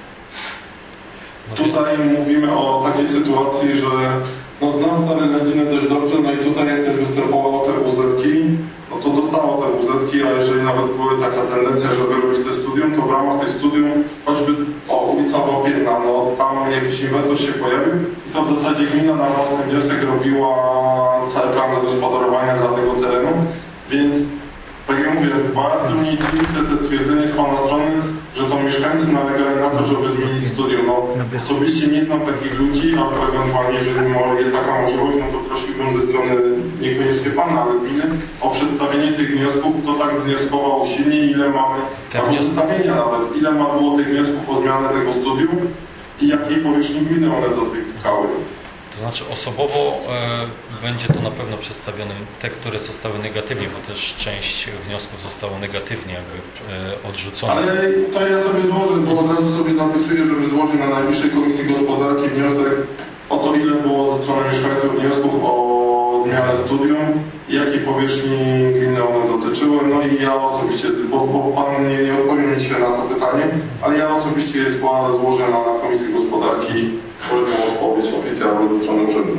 tutaj mówimy o takiej sytuacji, że no znam Stare Lędziny dość dobrze, no i tutaj jak ktoś występował o te WZ-ki, no to dostało te WZ-ki, a jeżeli nawet była taka tendencja, żeby robić te studium, to w ramach tej studium, choćby ulica Łapienna, no tam jakiś inwestor się pojawił i to w zasadzie gmina na własny wniosek robiła cały plan zagospodarowania dla tego terenu, więc tak jak mówię, bardzo mnie dziwi te stwierdzenie z Pana strony, że to mieszkańcy nalegali na to, żeby zmienić studium. No, osobiście nie znam takich ludzi, a ewentualnie, jeżeli jest taka możliwość, no to prosiłbym ze strony niekoniecznie Pana, ale gminy o przedstawienie tych wniosków, kto tak wnioskował silnie, ile mamy, albo zestawienia nawet, ile było tych wniosków o zmianę tego studium i jakiej powierzchni gminy one dotykały. To znaczy osobowo będzie to na pewno przedstawione te, które zostały negatywnie, bo też część wniosków zostało negatywnie jakby odrzucone. Ale to ja sobie złożę, bo od razu sobie zapisuję, żeby złożyć na najbliższej Komisji Gospodarki wniosek o to, ile było ze strony mieszkańców wniosków o zmianę studium i jakiej powierzchni gminy one dotyczyły. No i ja osobiście, bo Pan nie odpowie mi się na to pytanie, ale ja osobiście je złożę na Komisji Gospodarki. Może była odpowiedź oficjalna ze strony urzędu.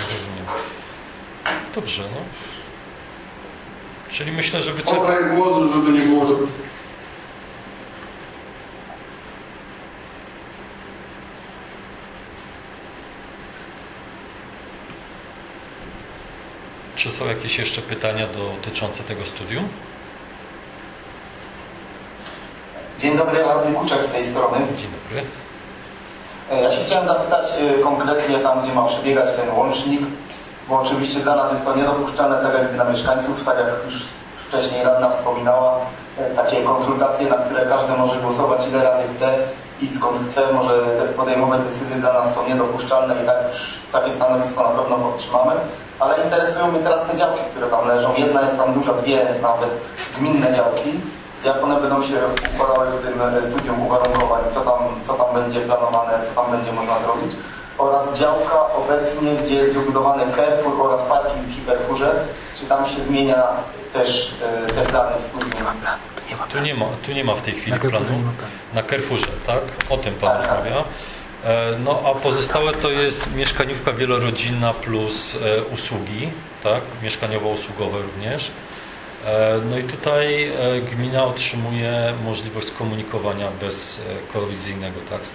Dobrze, no. Czyli myślę, że Oddaję głos, żeby nie było, że... Czy są jakieś jeszcze pytania dotyczące tego studium? Dzień dobry, Radny Kuczek z tej strony. Dzień dobry. Ja się chciałem zapytać konkretnie tam, gdzie ma przebiegać ten łącznik, bo oczywiście dla nas jest to niedopuszczalne, tak jak dla mieszkańców, tak jak już wcześniej radna wspominała, takie konsultacje, na które każdy może głosować ile razy chce i skąd chce, może podejmować decyzje dla nas są niedopuszczalne i tak już takie stanowisko na pewno podtrzymamy. Ale interesują mnie teraz te działki, które tam leżą. Jedna jest tam duża, dwie nawet gminne działki. Jak one będą się układały w tym studium uwarunkowań, co tam będzie planowane, co tam będzie można zrobić. Oraz działka obecnie, gdzie jest wybudowany Carrefour oraz parking przy Carrefourze. Czy tam się zmienia też te plany w studium? Tu nie ma w tej chwili planu. Na Carrefourze, tak? O tym Pan rozmawia. No a pozostałe to jest mieszkaniówka wielorodzinna plus usługi, tak? Mieszkaniowo-usługowe również. No i tutaj gmina otrzymuje możliwość skomunikowania bezkolizyjnego, tak,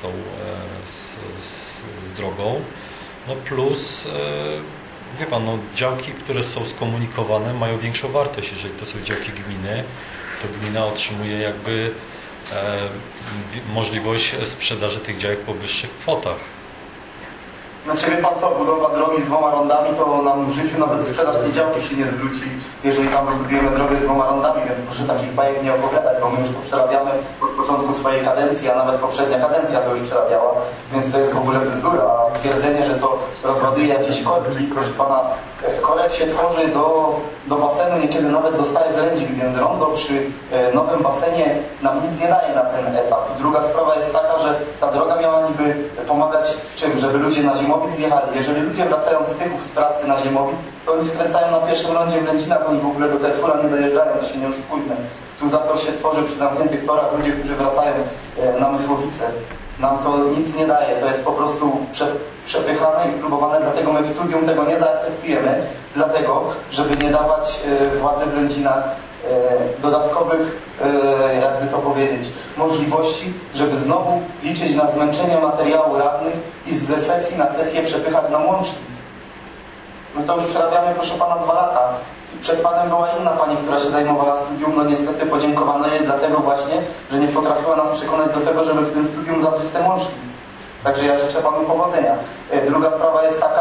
z drogą. No plus, wie Pan, no, działki, które są skomunikowane, mają większą wartość. Jeżeli to są działki gminy, to gmina otrzymuje jakby możliwość sprzedaży tych działek po wyższych kwotach. Znaczy wie Pan co, budowa drogi z 2 rondami, to nam w życiu nawet sprzedaż tej działki się nie zwróci, jeżeli tam wybudujemy drogę z 2 rondami, więc proszę takich bajek nie opowiadać, bo my już to przerabiamy od początku swojej kadencji, a nawet poprzednia kadencja to już przerabiała, więc to jest w ogóle bzdura, a twierdzenie, że to rozładuje jakieś korki, proszę Pana, korek się tworzy do basenu, niekiedy nawet do Starych Lędzin, więc rondo przy nowym basenie nam nic nie daje na ten etap. Druga sprawa jest taka, że ta droga miała niby pomagać w czym? Żeby ludzie na Ziemowit zjechali. Jeżeli ludzie wracają z tychów z pracy na Ziemowit, to oni skręcają na pierwszym rondzie w Lędzinach, oni w ogóle do Carrefoura nie dojeżdżają, to się nie oszukujmy. Tu zator się tworzy przy zamkniętych torach, ludzie, którzy wracają na Mysłowice. Nam to nic nie daje, to jest po prostu przepychane i próbowane, dlatego my w studium tego nie zaakceptujemy, dlatego, żeby nie dawać władzy w Lędzinach dodatkowych, jakby to powiedzieć, możliwości, żeby znowu liczyć na zmęczenie materiału radnych i ze sesji na sesję przepychać nam łącznik. My to już przerabiamy, proszę Pana, 2 lata. Przed Panem była inna pani, która się zajmowała studium, no niestety podziękowano jej dlatego właśnie, że nie potrafiła nas przekonać do tego, żeby w tym studium zawrzeć ten łącznik. Także ja życzę Panu powodzenia. Druga sprawa jest taka,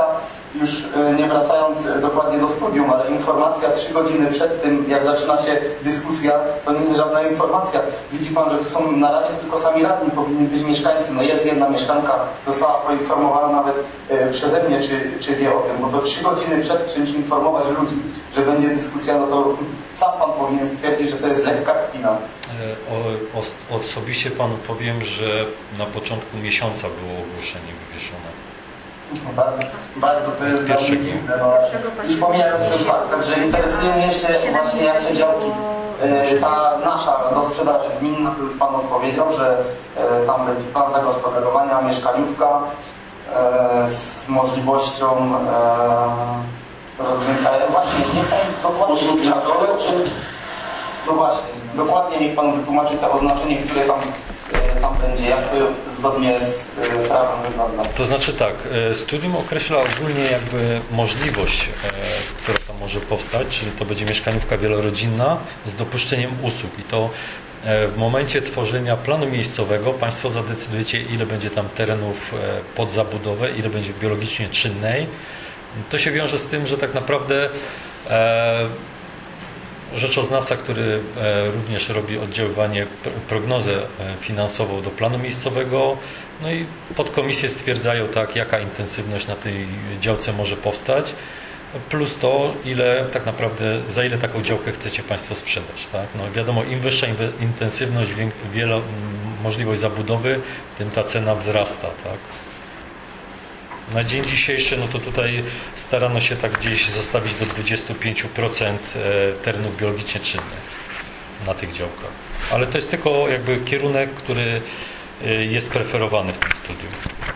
już nie wracając dokładnie do studium, ale informacja 3 godziny przed tym, jak zaczyna się dyskusja, to nie jest żadna informacja. Widzi Pan, że tu są na razie tylko sami radni, powinni być mieszkańcy. No jest jedna mieszkanka, została poinformowana nawet przeze mnie, czy wie o tym, bo to 3 godziny przed czymś informować ludzi, że będzie dyskusja, no to sam Pan powinien stwierdzić, że to jest lekka kpina. Osobiście Panu powiem, że na początku miesiąca było ogłoszenie wywieszone. Bardzo to jest dla mnie dziwne. No, już pomijając ten fakt, także interesuje mnie jeszcze właśnie jak te działki, ta nasza do sprzedaży gminna, to już Pan odpowiedział, że tam będzie plan zagospodarowania, mieszkaniówka z możliwością właśnie, niech Pan dokładnie no właśnie, dokładnie niech Pan wytłumaczy to oznaczenie, które tam będzie, jak to zgodnie z prawem wygląda. To znaczy tak, studium określa ogólnie jakby możliwość, która tam może powstać, czyli to będzie mieszkaniówka wielorodzinna z dopuszczeniem usług i to w momencie tworzenia planu miejscowego Państwo zadecydujecie, ile będzie tam terenów pod zabudowę, ile będzie biologicznie czynnej. To się wiąże z tym, że tak naprawdę rzeczoznawca, który również robi oddziaływanie, prognozę finansową do planu miejscowego, no i podkomisje stwierdzają tak, jaka intensywność na tej działce może powstać, plus to, ile tak naprawdę, za ile taką działkę chcecie Państwo sprzedać. Tak? No wiadomo, im wyższa intensywność, możliwość zabudowy, tym ta cena wzrasta. Tak? Na dzień dzisiejszy, no to tutaj starano się tak gdzieś zostawić do 25% terenów biologicznie czynnych na tych działkach. Ale to jest tylko jakby kierunek, który jest preferowany w tym studium.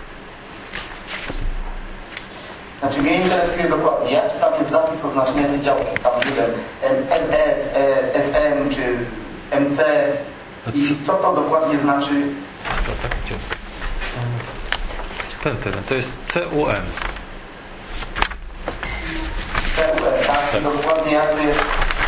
Znaczy mnie interesuje dokładnie, jaki tam jest zapis oznaczenia tej działki, tam nie wiem, LS, SM czy MC i co to dokładnie znaczy? Ten teren, to jest CUM. CUM, tak? Tak. Dokładnie jak to jest?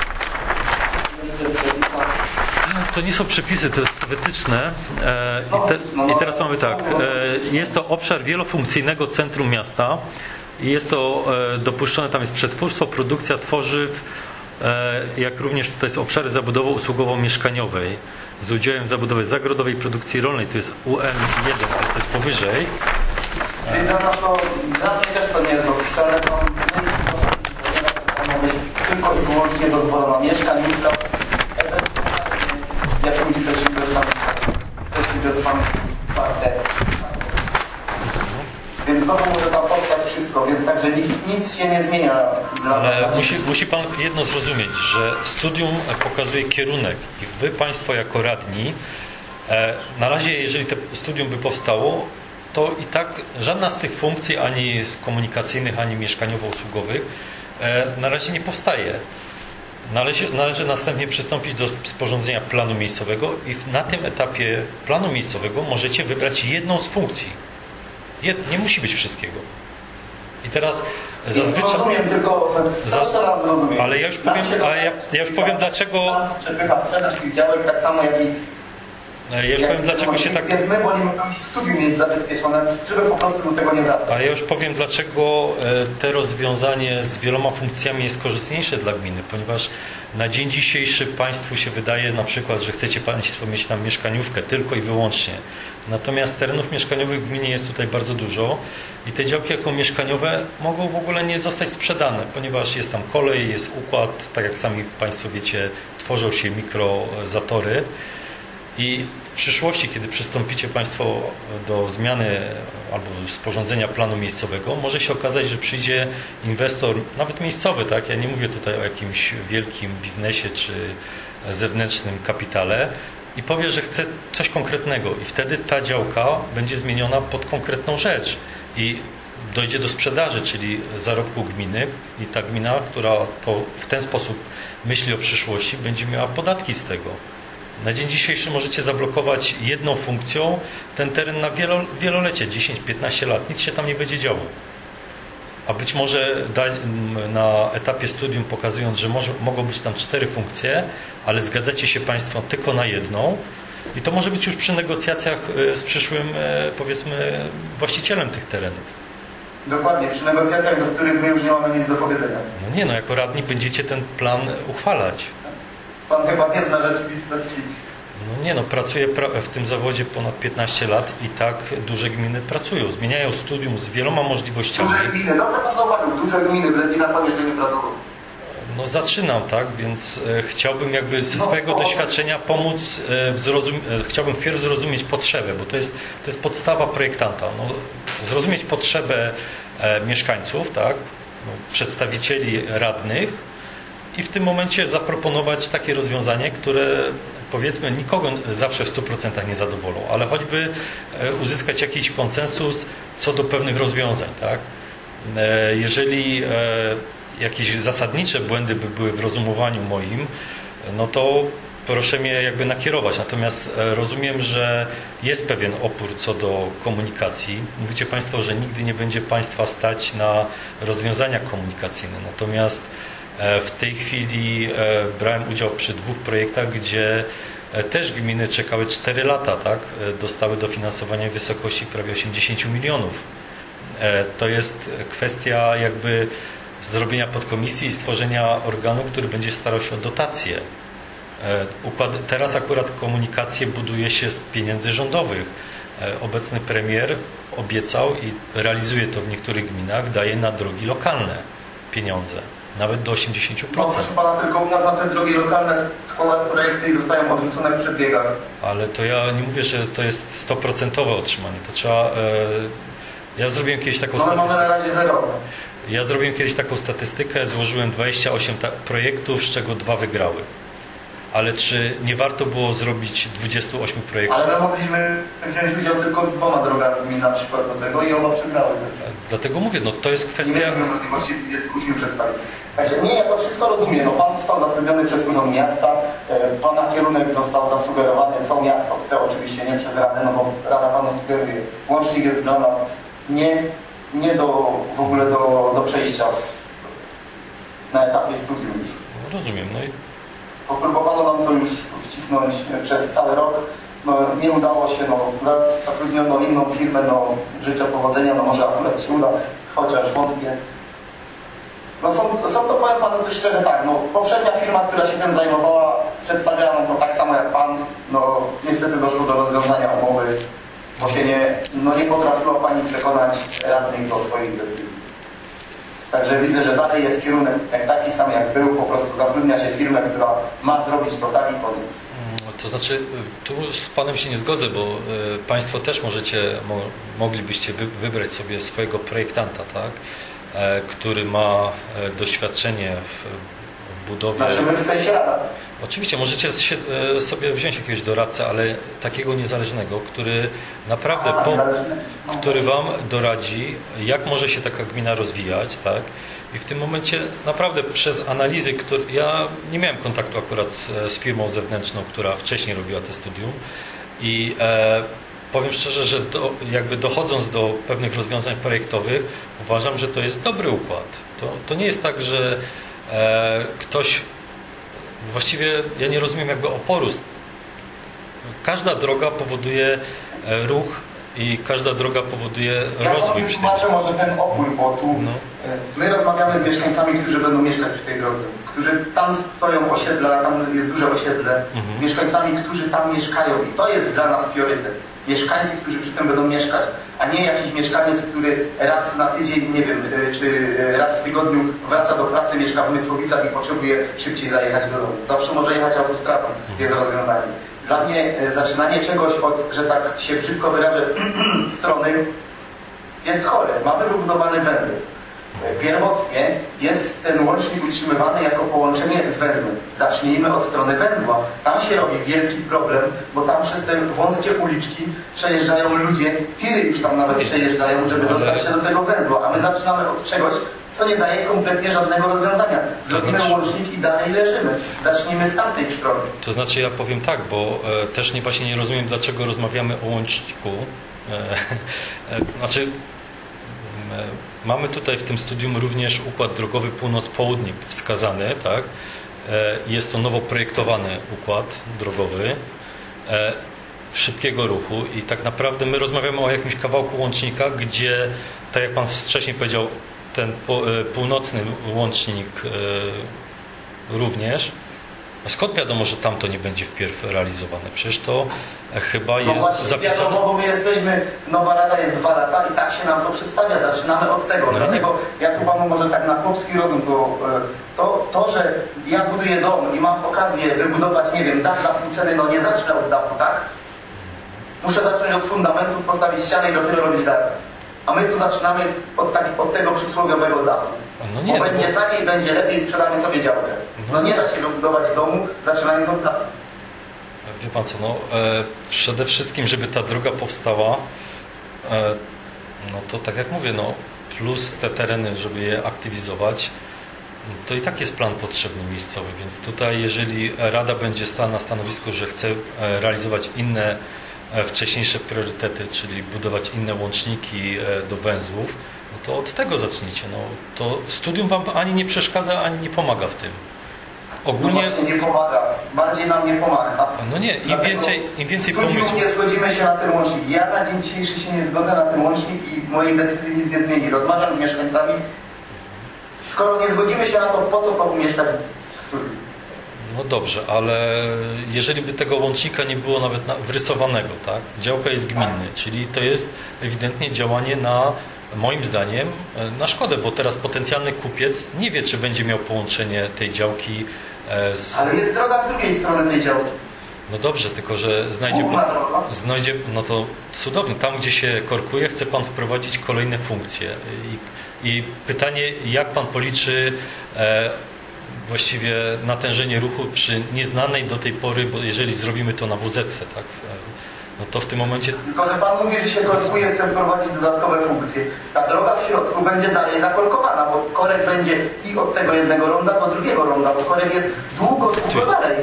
To nie są przepisy, to jest wytyczne. I teraz mamy tak. Jest to obszar wielofunkcyjnego centrum miasta i jest to dopuszczone, tam jest przetwórstwo, produkcja tworzyw, jak również tutaj są obszary zabudowo-usługowo-mieszkaniowej z udziałem zabudowy zagrodowej i produkcji rolnej. To jest UM1, ale to jest powyżej. Czyli dla nas to, dla mnie też to nie jest dopuszczalne, to ma być tylko i wyłącznie dozwolona mieszkaniówka, z jakimiś przedsiębiorstwami czwarte. Więc znowu może tam powstać wszystko, więc także nic się nie zmienia. Ale musi Pan jedno zrozumieć, że studium pokazuje kierunek i Wy, Państwo jako radni, na razie jeżeli to studium by powstało, to i tak żadna z tych funkcji, ani z komunikacyjnych, ani mieszkaniowo-usługowych, na razie nie powstaje. Należy następnie przystąpić do sporządzenia planu miejscowego i na tym etapie planu miejscowego możecie wybrać jedną z funkcji. Nie musi być wszystkiego. I teraz zazwyczaj... Rozumiem, tylko rozumiem. Ale ja już powiem dlaczego... Przepycha sprzedaż tych działek tak samo jak i... Ja już powiem dlaczego się tak... Więc my wolimy w studium mieć zabezpieczone, żeby po prostu do tego nie wracać. Ale ja już powiem dlaczego te rozwiązanie z wieloma funkcjami jest korzystniejsze dla gminy, ponieważ na dzień dzisiejszy Państwu się wydaje na przykład, że chcecie Państwo mieć tam mieszkaniówkę tylko i wyłącznie. Natomiast terenów mieszkaniowych w gminie jest tutaj bardzo dużo i te działki jako mieszkaniowe mogą w ogóle nie zostać sprzedane, ponieważ jest tam kolej, jest układ, tak jak sami Państwo wiecie, tworzą się mikrozatory. I w przyszłości, kiedy przystąpicie Państwo do zmiany albo sporządzenia planu miejscowego, może się okazać, że przyjdzie inwestor, nawet miejscowy, tak? Ja nie mówię tutaj o jakimś wielkim biznesie czy zewnętrznym kapitale i powie, że chce coś konkretnego i wtedy ta działka będzie zmieniona pod konkretną rzecz i dojdzie do sprzedaży, czyli zarobku gminy i ta gmina, która to w ten sposób myśli o przyszłości, będzie miała podatki z tego. Na dzień dzisiejszy możecie zablokować jedną funkcją ten teren na wielolecie, 10-15 lat. Nic się tam nie będzie działo. A być może na etapie studium pokazując, że mogą być tam 4 funkcje, ale zgadzacie się Państwo tylko na jedną i to może być już przy negocjacjach z przyszłym, powiedzmy, właścicielem tych terenów. Dokładnie, przy negocjacjach, do których my już nie mamy nic do powiedzenia. No nie, no jako radni będziecie ten plan uchwalać. Pan chyba nie zna rzeczywistości. No nie, no pracuję w tym zawodzie ponad 15 lat i tak duże gminy pracują. Zmieniają studium z wieloma możliwościami. Duże gminy, dobrze pan zauważył, duże gminy, byle na pan jeszcze nie pracował. No zaczynam, tak, więc chciałbym jakby ze swojego doświadczenia pomóc, chciałbym wpierw zrozumieć potrzebę, bo to jest podstawa projektanta. No, zrozumieć potrzebę mieszkańców, tak, no, przedstawicieli radnych i w tym momencie zaproponować takie rozwiązanie, które powiedzmy nikogo zawsze w 100% nie zadowolą, ale choćby uzyskać jakiś konsensus co do pewnych rozwiązań, tak. Jeżeli jakieś zasadnicze błędy by były w rozumowaniu moim, no to proszę mnie jakby nakierować. Natomiast rozumiem, że jest pewien opór co do komunikacji. Mówicie Państwo, że nigdy nie będzie Państwa stać na rozwiązania komunikacyjne. Natomiast w tej chwili brałem udział przy 2 projektach, gdzie też gminy czekały 4 lata, tak? Dostały dofinansowanie w wysokości prawie 80 milionów. To jest kwestia jakby zrobienia podkomisji i stworzenia organu, który będzie starał się o dotacje. Teraz akurat komunikację buduje się z pieniędzy rządowych. Obecny premier obiecał i realizuje to w niektórych gminach, daje na drogi lokalne pieniądze, nawet do 80%. No proszę pana, tylko u nas na te drogi lokalne składane projekty i zostają odrzucone w przedbiegach. Ale to ja nie mówię, że to jest 100% otrzymanie. To trzeba... Ja zrobiłem kiedyś taką statystykę. Mamy na razie 0. Ja zrobiłem kiedyś taką statystykę, złożyłem 28 projektów, z czego 2 wygrały. Ale czy nie warto było zrobić 28 projektów? Ale my mogliśmy wziąć udział tylko z 2 drogami na przykład do tego i oba przegrały. Dlatego mówię, no to jest kwestia... Nie mieliśmy możliwości 28 przedstawić. Także nie, ja to wszystko rozumiem. No, pan został zatrudniony przez Urząd Miasta, pana kierunek został zasugerowany, co miasto chce, oczywiście nie przez Radę, no bo Rada panu sugeruje. Łącznik jest dla nas nie w ogóle do przejścia na etapie studium już. Rozumiem, no i... Próbowano nam to już wcisnąć przez cały rok. No, nie udało się, no, zatrudniono inną firmę, no, życzę powodzenia, no może akurat się uda, chociaż wątpię. No są to, powiem panu też szczerze tak, no, poprzednia firma, która się tym zajmowała, przedstawiała nam to tak samo jak pan, no niestety doszło do rozwiązania umowy, bo się nie potrafiła pani przekonać radnych do swoich decyzji. Także widzę, że dalej jest kierunek taki sam jak był, po prostu zatrudnia się firmę, która ma zrobić to tak i koniec. To znaczy, tu z panem się nie zgodzę, bo państwo też moglibyście wybrać sobie swojego projektanta, tak? Który ma doświadczenie w budowie... Znaczy my w sensie rada. Oczywiście, możecie sobie wziąć jakiegoś doradcę, ale takiego niezależnego, który naprawdę który wam doradzi, jak może się taka gmina rozwijać, tak? I w tym momencie naprawdę przez analizy, ja nie miałem kontaktu akurat z firmą zewnętrzną, która wcześniej robiła te studium i powiem szczerze, że jakby dochodząc do pewnych rozwiązań projektowych, uważam, że to jest dobry układ. To nie jest tak, że ktoś... Właściwie ja nie rozumiem jakby oporu. Każda droga powoduje ruch i każda droga powoduje rozwój. Ja tłumaczę może ten opór, bo tu my rozmawiamy z mieszkańcami, którzy będą mieszkać w tej drodze, którzy tam stoją osiedla, tam jest duże osiedle, mieszkańcami, którzy tam mieszkają i to jest dla nas priorytet. Mieszkańcy, którzy przy tym będą mieszkać, a nie jakiś mieszkaniec, który raz na tydzień, nie wiem, czy raz w tygodniu wraca do pracy, mieszka w Mysłowicach i potrzebuje szybciej zajechać do domu. Zawsze może jechać autostradą, jest rozwiązanie. Dla mnie zaczynanie czegoś od, że tak się brzydko wyrażę, strony jest chore. Mamy wybudowane węzły. Pierwotnie jest ten łącznik utrzymywany jako połączenie z węzłem. Zacznijmy od strony węzła. Tam się robi wielki problem, bo tam przez te wąskie uliczki przejeżdżają ludzie, tiry już tam nawet przejeżdżają, żeby dostać się do tego węzła. A my zaczynamy od czegoś, co nie daje kompletnie żadnego rozwiązania. Zrobimy łącznik i dalej leżymy. Zacznijmy z tamtej strony. To znaczy ja powiem tak, bo też właśnie nie rozumiem, dlaczego rozmawiamy o łączniku. Znaczy mamy tutaj w tym studium również układ drogowy północ-południe wskazany, tak? Jest to nowo projektowany układ drogowy szybkiego ruchu i tak naprawdę my rozmawiamy o jakimś kawałku łącznika, gdzie tak jak Pan wcześniej powiedział, ten północny łącznik również. Skąd wiadomo, że tamto nie będzie wpierw realizowane? Przecież to chyba jest zapisane. Wiadomo, bo my jesteśmy, nowa rada jest 2 lata i tak się nam to przedstawia. Zaczynamy od tego. Dlatego ja tu Panu może tak na chłopski rozum, to, że ja buduję dom i mam okazję wybudować, nie wiem, dach za pół ceny, no nie zacznę od dachu, tak? Muszę zacząć od fundamentów, postawić ścianę i dopiero robić dach. A my tu zaczynamy od tego przysłowiowego dachu. No nie, bo będzie taniej, będzie lepiej, sprzedamy sobie działkę. No nie da się wybudować domu, zaczynając od dachu. Wie Pan co, przede wszystkim, żeby ta droga powstała, no to tak jak mówię, plus te tereny, żeby je aktywizować, to i tak jest plan potrzebny miejscowy, więc tutaj jeżeli Rada będzie stała na stanowisku, że chce realizować inne wcześniejsze priorytety, czyli budować inne łączniki do węzłów, no to od tego zacznijcie. To studium Wam ani nie przeszkadza, ani nie pomaga w tym. Ogólnie... No właśnie nie pomaga. Bardziej nam nie pomaga. No nie, im więcej pomysłów... nie zgodzimy się na ten łącznik. Ja na dzień dzisiejszy się nie zgodzę na ten łącznik i mojej decyzji nic nie zmieni. Rozmawiam z mieszkańcami. Skoro nie zgodzimy się na to, po co to umieszczać w studium? No dobrze, ale jeżeli by tego łącznika nie było nawet wrysowanego, tak? Działka jest gminny, czyli to jest ewidentnie działanie moim zdaniem, na szkodę, bo teraz potencjalny kupiec nie wie, czy będzie miał połączenie tej działki z... Ale jest droga z drugiej strony tej działki. No dobrze, tylko że znajdzie, no to cudownie, tam gdzie się korkuje, chce Pan wprowadzić kolejne funkcje. I pytanie, jak Pan policzy właściwie natężenie ruchu przy nieznanej do tej pory, bo jeżeli zrobimy to na WZC, tak, no to w tym momencie... Tylko, że Pan mówi, że się korkuje, chce wprowadzić dodatkowe funkcje. Ta droga w środku będzie dalej zakorkowana, bo korek będzie i od tego jednego ronda do drugiego ronda, bo korek jest długo dalej.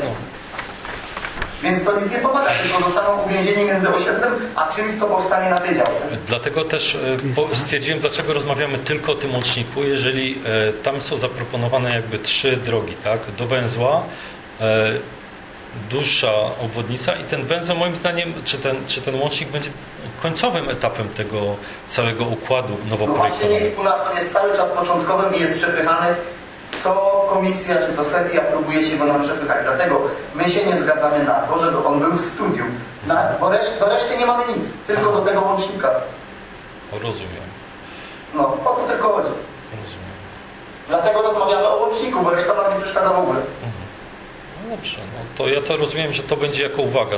Więc to nic nie pomaga, tylko zostaną uwięzieni między osiedlem, a czymś, co powstanie na tej działce. Dlatego też stwierdziłem, dlaczego rozmawiamy tylko o tym łączniku, jeżeli tam są zaproponowane jakby 3 drogi, tak? Do węzła, dłuższa obwodnica i ten węzeł moim zdaniem, czy ten łącznik będzie końcowym etapem tego całego układu nowoprojektowanego. No właśnie u nas on jest cały czas początkowym i jest przepychany. Co komisja, czy to sesja próbuje się go nam przepychać. Dlatego my się nie zgadzamy na to, żeby on był w studium. Bo do reszty nie mamy nic, tylko do tego łącznika. Rozumiem. No, o to tylko chodzi. Rozumiem. Dlatego rozmawiamy o łączniku, bo reszta nam nie przeszkadza w ogóle. No dobrze, to ja to rozumiem, że to będzie jako uwaga.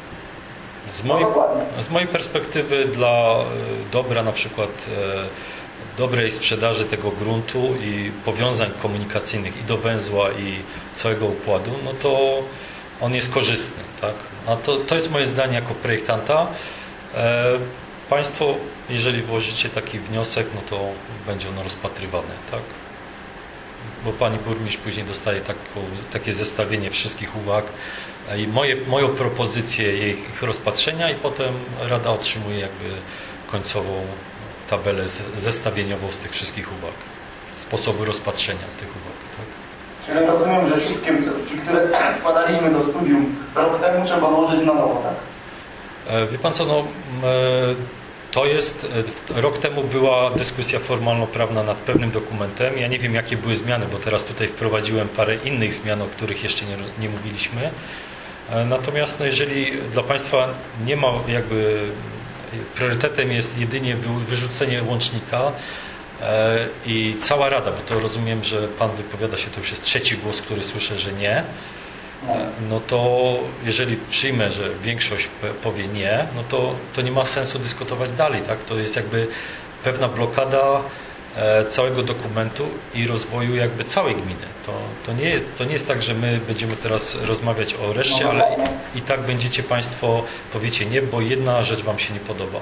Z mojej perspektywy dla dobra na przykład dobrej sprzedaży tego gruntu i powiązań komunikacyjnych i do węzła i całego układu, no to on jest korzystny, tak? A to jest moje zdanie jako projektanta. Państwo, jeżeli włożycie taki wniosek, no to będzie ono rozpatrywane, tak? Bo Pani Burmistrz później dostaje takie zestawienie wszystkich uwag i moją propozycję ich rozpatrzenia i potem Rada otrzymuje jakby końcową tabelę zestawieniową z tych wszystkich uwag, sposobu rozpatrzenia tych uwag. Tak? Czyli rozumiem, że wszystkie wnioski, które składaliśmy do studium rok temu, trzeba złożyć na nowo, tak? Wie Pan co, to jest, rok temu była dyskusja formalno-prawna nad pewnym dokumentem. Ja nie wiem, jakie były zmiany, bo teraz tutaj wprowadziłem parę innych zmian, o których jeszcze nie mówiliśmy. Natomiast jeżeli dla Państwa nie ma jakby priorytetem jest jedynie wyrzucenie łącznika i cała Rada, bo to rozumiem, że Pan wypowiada się, to już jest 3. głos, który słyszę, że nie, no to jeżeli przyjmę, że większość powie nie, no to nie ma sensu dyskutować dalej, tak? To jest jakby pewna blokada całego dokumentu i rozwoju jakby całej gminy. To nie jest tak, że my będziemy teraz rozmawiać o reszcie, ale i tak będziecie Państwo, powiecie nie, bo jedna rzecz Wam się nie podoba.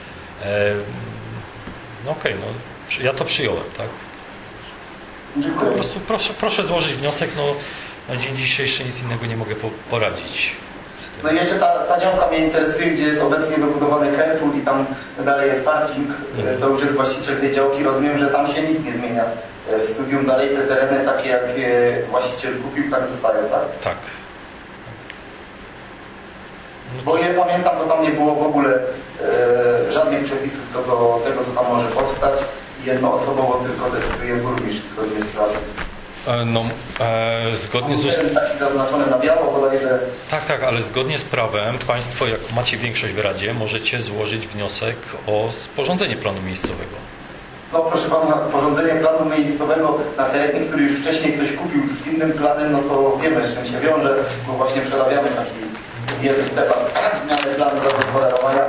No okej, ja to przyjąłem, tak? Dziękuję. Po prostu proszę złożyć wniosek, na dzień dzisiejszy nic innego nie mogę poradzić. No i jeszcze ta działka mnie interesuje, gdzie jest obecnie wybudowany Carrefour i tam dalej jest parking. To już jest właściciel tej działki. Rozumiem, że tam się nic nie zmienia. W studium dalej te tereny takie, jak właściciel kupił, tak zostają, tak? Tak. Bo ja pamiętam, to tam nie było w ogóle żadnych przepisów co do tego, co tam może powstać. jednoosobowo tylko decyduje burmistrz zgodnie z prawem. Zgodnie z taki zaznaczony na biało bodajże. Tak, ale zgodnie z prawem Państwo, jak macie większość w Radzie, możecie złożyć wniosek o sporządzenie planu miejscowego. No proszę Pana, sporządzenie planu miejscowego na terenie, który już wcześniej ktoś kupił z innym planem, no to wiemy, z czym się wiąże, bo właśnie przerabiamy taki jeden temat zmiany planu zagospodarowania.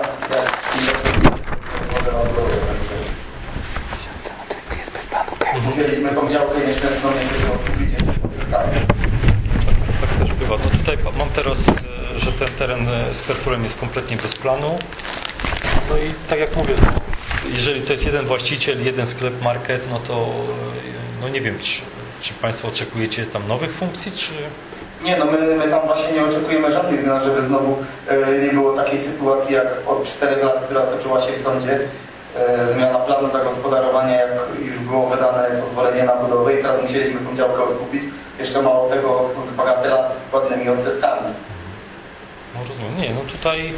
Musieliśmy tą działkę nieszczęsną niestety odkupić jeszcze podstawę. Tak też bywa. No tutaj mam teraz, że ten teren z Carrefourem jest kompletnie bez planu. No i tak jak mówię, jeżeli to jest jeden właściciel, jeden sklep, market, no to no nie wiem, czy Państwo oczekujecie tam nowych funkcji, czy... Nie, no my tam właśnie nie oczekujemy żadnych zmian, żeby znowu nie było takiej sytuacji jak od 4 lat, która toczyła się w sądzie. Zmiana planu zagospodarowania, jak już było wydane pozwolenie na budowę i teraz musieliśmy tą działkę odkupić. Jeszcze mało tego z bagatela ładnymi odsetkami. No rozumiem. Nie, no tutaj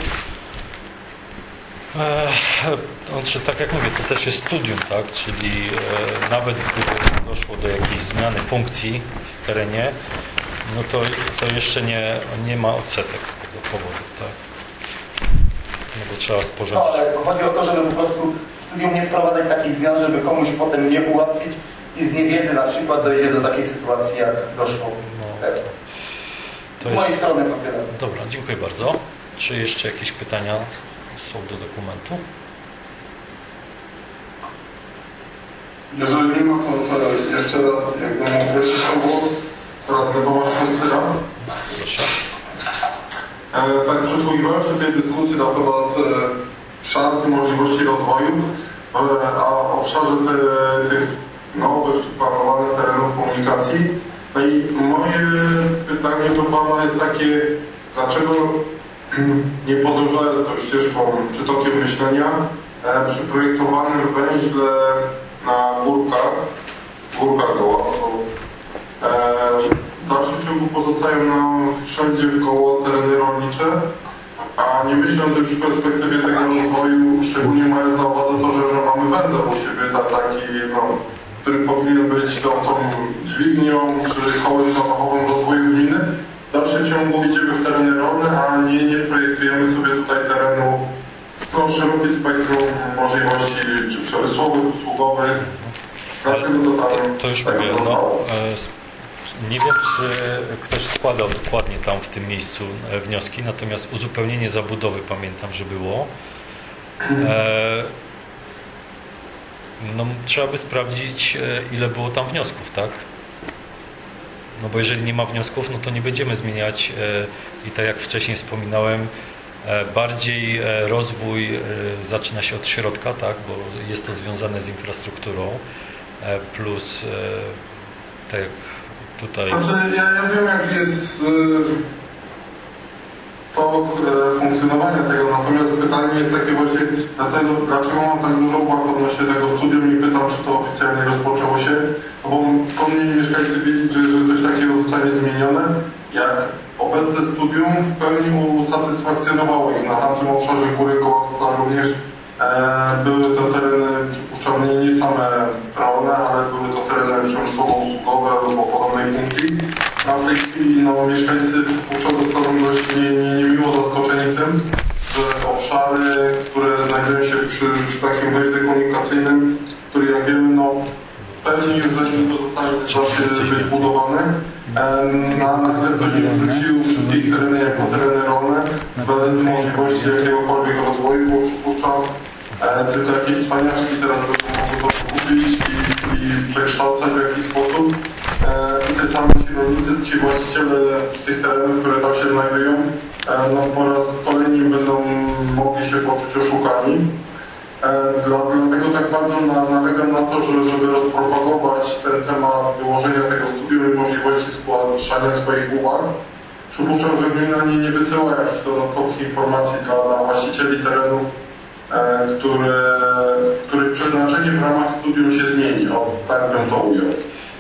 znaczy, tak jak mówię, to też jest studium, tak? Czyli nawet gdyby doszło do jakiejś zmiany funkcji w terenie, no to jeszcze nie ma odsetek z tego powodu, tak? No bo trzeba sporządzić. No, ale chodzi o to, żeby po prostu w studium nie wprowadzać takich zmian, żeby komuś potem nie ułatwić i z niewiedzy na przykład dojdzie do takiej sytuacji, jak doszło teraz. Z mojej strony to tyle. Dobra, dziękuję bardzo. Czy jeszcze jakieś pytania są do dokumentu? Jeżeli nie ma, to jeszcze raz jakby mógł prosić o głos radny Tomasz Kostyra. Proszę. Tak, przysłuchiwałem się tej dyskusji na temat szans i możliwości rozwoju, a w obszarze tych nowych czy planowanych terenów komunikacji. No i moje pytanie do Pana jest takie, dlaczego nie podążając tą ścieżką czy tokiem myślenia przy projektowanym węźle na górkach w dalszym ciągu pozostają nam wszędzie wkoło tereny rolnicze, a nie myśląc już w perspektywie tego rozwoju, szczególnie mając na uwadze to, że mamy węzeł u siebie, taki, który powinien być tą dźwignią czy kołem zamachowym rozwoju gminy. W dalszym ciągu idziemy w tereny rolne, a nie projektujemy sobie tutaj terenu szerokie spektrum możliwości czy przemysłowych, usługowych. Dlaczego to już mówię, nie wiem, czy ktoś składał dokładnie tam w tym miejscu wnioski, natomiast uzupełnienie zabudowy pamiętam, że było. No, trzeba by sprawdzić, ile było tam wniosków, tak? No bo jeżeli nie ma wniosków, no to nie będziemy zmieniać i tak jak wcześniej wspominałem, bardziej rozwój zaczyna się od środka, tak? Bo jest to związane z infrastrukturą, plus tak jak tutaj... Znaczy, ja wiem, jak jest tok funkcjonowania tego, natomiast pytanie jest takie właśnie, dlaczego mam tak dużo uwag odnośnie tego studium i pytam, czy to oficjalnie rozpoczęło się, no bo skąd mieli mieszkańcy wiedzieć, że coś takiego zostanie zmienione, jak obecne studium w pełni usatysfakcjonowało ich. Na tamtym obszarze Góry Kołowca również były to tereny, przypuszczam, nie same rolne, ale były to tereny przemysłowo-usługowe albo podobnej funkcji. A w tej chwili mieszkańcy, przypuszczam, zostaną dość niemiło zaskoczeni tym, że obszary, które znajdują się przy takim węźle komunikacyjnym, który jak wiemy, pewnie już zanim to zacznie być budowane, nagle ktoś wrzucił wszystkich tereny jako tereny rolne, bez możliwości jakiegokolwiek rozwoju, bo przypuszczam, tylko jakieś cwaniaczki teraz będą mogły to kupić i przekształcać w jakiś sposób. I te same ci rolnicy, ci właściciele z tych terenów, które tam się znajdują, po raz kolejny będą mogli się poczuć oszukani. Dlatego tak bardzo nalegam na to, żeby rozpropagować ten temat wyłożenia tego studium i możliwości zgłaszania swoich uwag. Przypuszczam, że gmina nie wysyła jakichś dodatkowych informacji dla właścicieli terenów, których przeznaczenie w ramach studium się zmieni. Tak bym to ujął.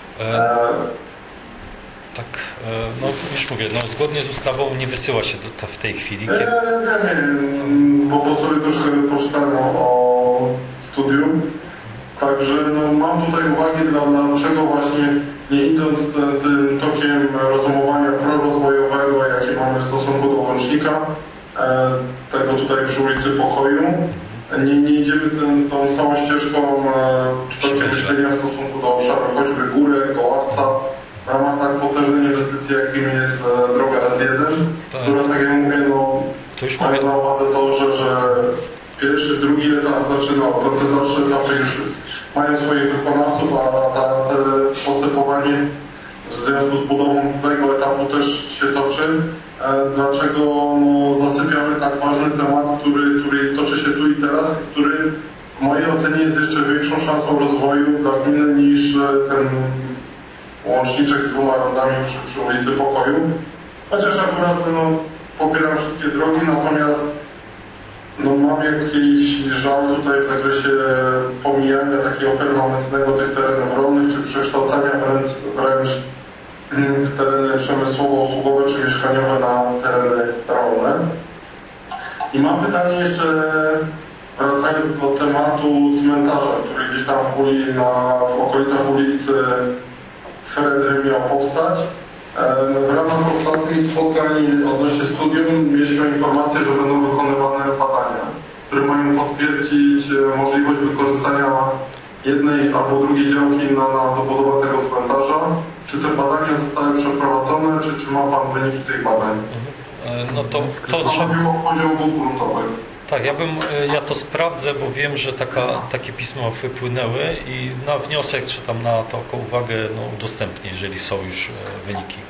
Tak, już mówię, zgodnie z ustawą nie wysyła się w tej chwili. Bo sobie troszkę poczytałem o studium, Także no, mam tutaj uwagi, dlaczego właśnie nie idąc tym tokiem rozumowania prorozwojowego, jaki mamy w stosunku do łącznika, tego tutaj przy ulicy Pokoju, nie idziemy tą samą ścieżką czy tokiem myślenia w stosunku do obszaru choćby Górek, Goławca, w ramach tak potężnej inwestycji, jakim jest droga S1, która, tak jak mówię, no, mam na uwadze to, że pierwszy, drugi etap zaczynał, te dalsze etapy już mają swoich wykonawców, a te postępowanie w związku z budową tego etapu też się toczy. Dlaczego no, zasypiamy tak ważny temat, który toczy się tu i teraz, który w mojej ocenie jest jeszcze większą szansą rozwoju dla gminy niż ten łączniczek z 2 rondami przy ulicy Pokoju. Chociaż akurat no, popieram wszystkie drogi, natomiast no, mam jakiś żal tutaj w zakresie pomijania takiego permanentnego tych terenów rolnych, czy przekształcania wręcz tereny przemysłowo-usługowe czy mieszkaniowe na tereny rolne. I mam pytanie jeszcze, wracając do tematu cmentarza, który gdzieś tam w okolicach ulicy Fredry miał powstać. W ramach ostatnich spotkań odnośnie studium mieliśmy informację, że będą wykonywane badania, które mają potwierdzić możliwość wykorzystania jednej albo drugiej działki na zabudowę tego cmentarza. Czy te badania zostały przeprowadzone, czy ma Pan wyniki tych badań? No to stanowiło poziom wód gruntowych. Tak, ja to sprawdzę, bo wiem, że takie pisma wypłynęły i na wniosek, czy tam na taką uwagę no, udostępnię, jeżeli są już wyniki.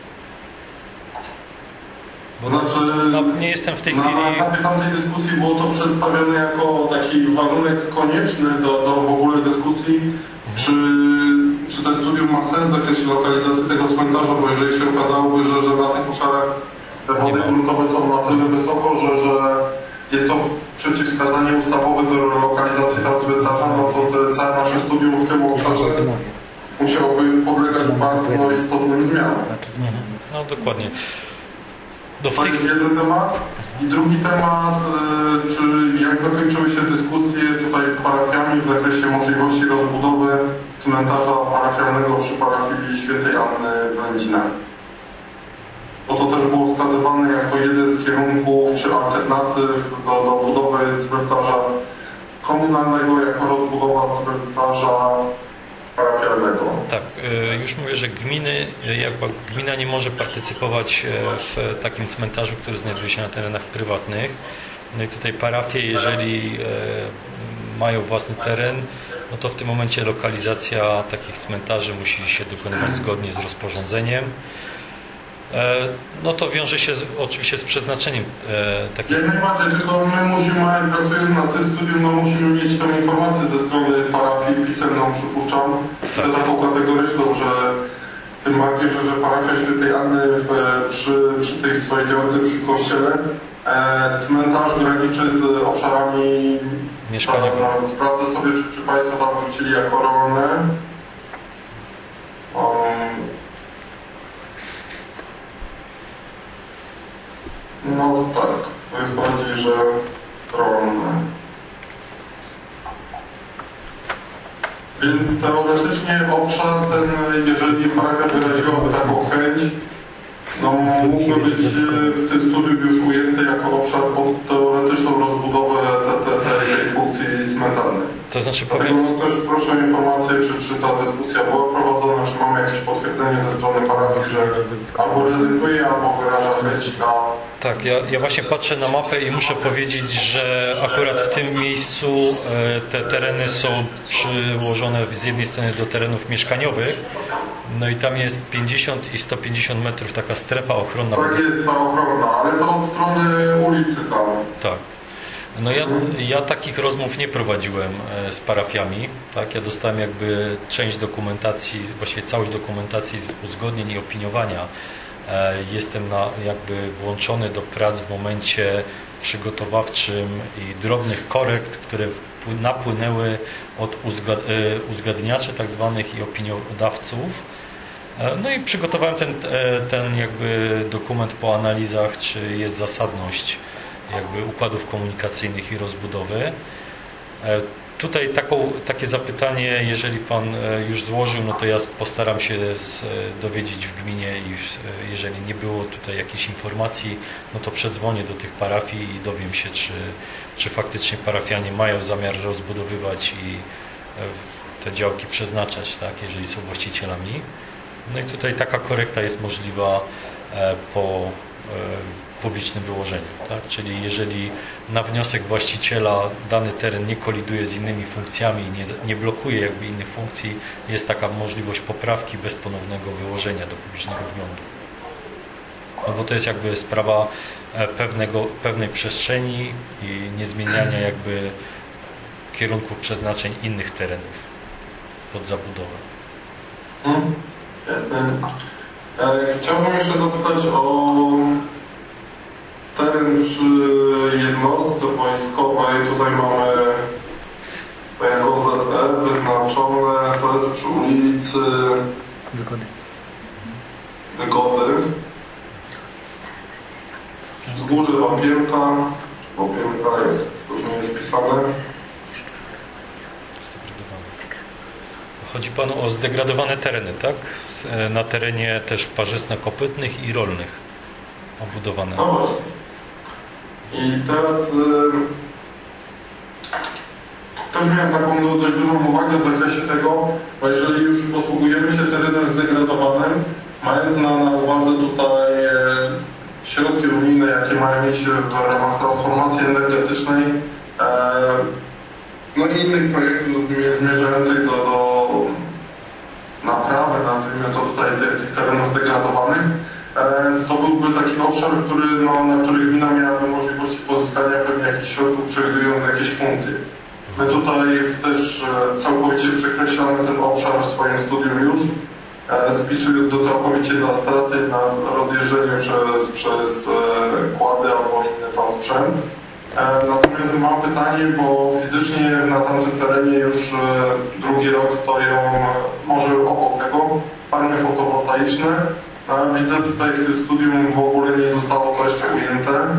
Bo znaczy, nie jestem w tej chwili... Na etapie tamtej dyskusji było to przedstawione jako taki warunek konieczny do w ogóle dyskusji, czy to studium ma sens w zakresie lokalizacji tego cmentarza, bo jeżeli się okazałoby, że na tych obszarach te wody gruntowe są na tyle wysoko, że jest to przeciwwskazanie ustawowe do lokalizacji tam cmentarza, no to całe nasze studium w tym obszarze musiałoby podlegać bardzo istotnym zmianom. No dokładnie. To jest jeden temat. I drugi temat, czy jak zakończyły się dyskusje tutaj z parafiami w zakresie możliwości rozbudowy cmentarza parafialnego przy parafii Świętej Anny w Lędzinach. Bo to też było wskazywane jako jeden z kierunków czy alternatyw do budowy cmentarza komunalnego, jako rozbudowa cmentarza parafialnego. Tak, już mówię, że gmina nie może partycypować w takim cmentarzu, który znajduje się na terenach prywatnych. No i tutaj parafie, jeżeli mają własny teren, no to w tym momencie lokalizacja takich cmentarzy musi się dokonywać zgodnie z rozporządzeniem. No to wiąże się oczywiście z przeznaczeniem takich... Jak najbardziej, tylko my musimy, pracując na tym studium, no musimy mieć tą informację ze strony parafii pisemną, przypuszczam, tak. Taką kategoryczną, że tym bardziej, że parafia Świętej Anny przy tej swojej działce przy kościele cmentarz graniczy z obszarami mieszkaniowymi. Sprawdzę sobie, czy Państwo tam wrzucili jako rolne. No tak, wychodzi, że rolne. Więc teoretycznie obszar ten, jeżeli parafia wyraziłaby taką chęć, no mógłby być w tym studium już ujęty jako obszar pod teoretyczną rozbudowę tej funkcji cmentarnej. To znaczy Dlatego też proszę o informację, czy ta dyskusja była prowadzona, czy mamy jakieś potwierdzenie ze strony parafii, że albo rezygnuje, albo wyraża chęć na... Tak, ja właśnie patrzę na mapę i muszę powiedzieć, że akurat w tym miejscu te tereny są przyłożone z jednej strony do terenów mieszkaniowych, no i tam jest 50 i 150 metrów taka strefa ochronna. Tak jest ta ochronna, ale to od strony ulicy tam. Tak. No ja takich rozmów nie prowadziłem z parafiami, tak? Ja dostałem jakby część dokumentacji, właściwie całość dokumentacji z uzgodnień i opiniowania. Jestem jakby włączony do prac w momencie przygotowawczym i drobnych korekt, które napłynęły od uzgadniaczy tak zwanych i opiniodawców. No i przygotowałem ten jakby dokument po analizach, czy jest zasadność jakby układów komunikacyjnych i rozbudowy. Tutaj takie zapytanie, jeżeli Pan już złożył, no to ja postaram się dowiedzieć w gminie i jeżeli nie było tutaj jakiejś informacji, no to przedzwonię do tych parafii i dowiem się, czy faktycznie parafianie mają zamiar rozbudowywać i te działki przeznaczać, tak, jeżeli są właścicielami. No i tutaj taka korekta jest możliwa po publicznym wyłożeniu, tak? Czyli jeżeli na wniosek właściciela dany teren nie koliduje z innymi funkcjami, nie blokuje jakby innych funkcji, jest taka możliwość poprawki bez ponownego wyłożenia do publicznego wglądu. No bo to jest jakby sprawa pewnej przestrzeni i niezmieniania jakby kierunków przeznaczeń innych terenów pod zabudowę. Jasne. Chciałbym jeszcze zapytać o teren przy jednostce wojskowej. Tutaj mamy jako ZE wyznaczone, to jest przy ulicy Wygody. Wzgórze Łapienka jest, różnie jest pisane. Chodzi Panu o zdegradowane tereny, tak? Na terenie też parzystno-kopytnych i rolnych obudowane. No właśnie. I teraz też miałem taką dość dużą uwagę w zakresie tego, bo jeżeli już posługujemy się terenem zdegradowanym, mając na uwadze tutaj środki unijne, jakie mają mieć w ramach transformacji energetycznej, no i innych projektów zmierzających do naprawy, nazwijmy to tutaj, tych terenów zdegradowanych, to byłby taki obszar, na który gmina miałaby możliwości pozyskania pewnie jakichś środków, przewidując jakieś funkcje. My tutaj też całkowicie przekreślamy ten obszar w swoim studium już, spisując go całkowicie na straty, na rozjeżdżeniu przez kłady albo inny tam sprzęt. Natomiast mam pytanie, bo fizycznie na tamtym terenie już drugi rok stoją, może obok tego, farmy fotowoltaiczne. Widzę tutaj w tym studium w ogóle nie zostało to jeszcze ujęte.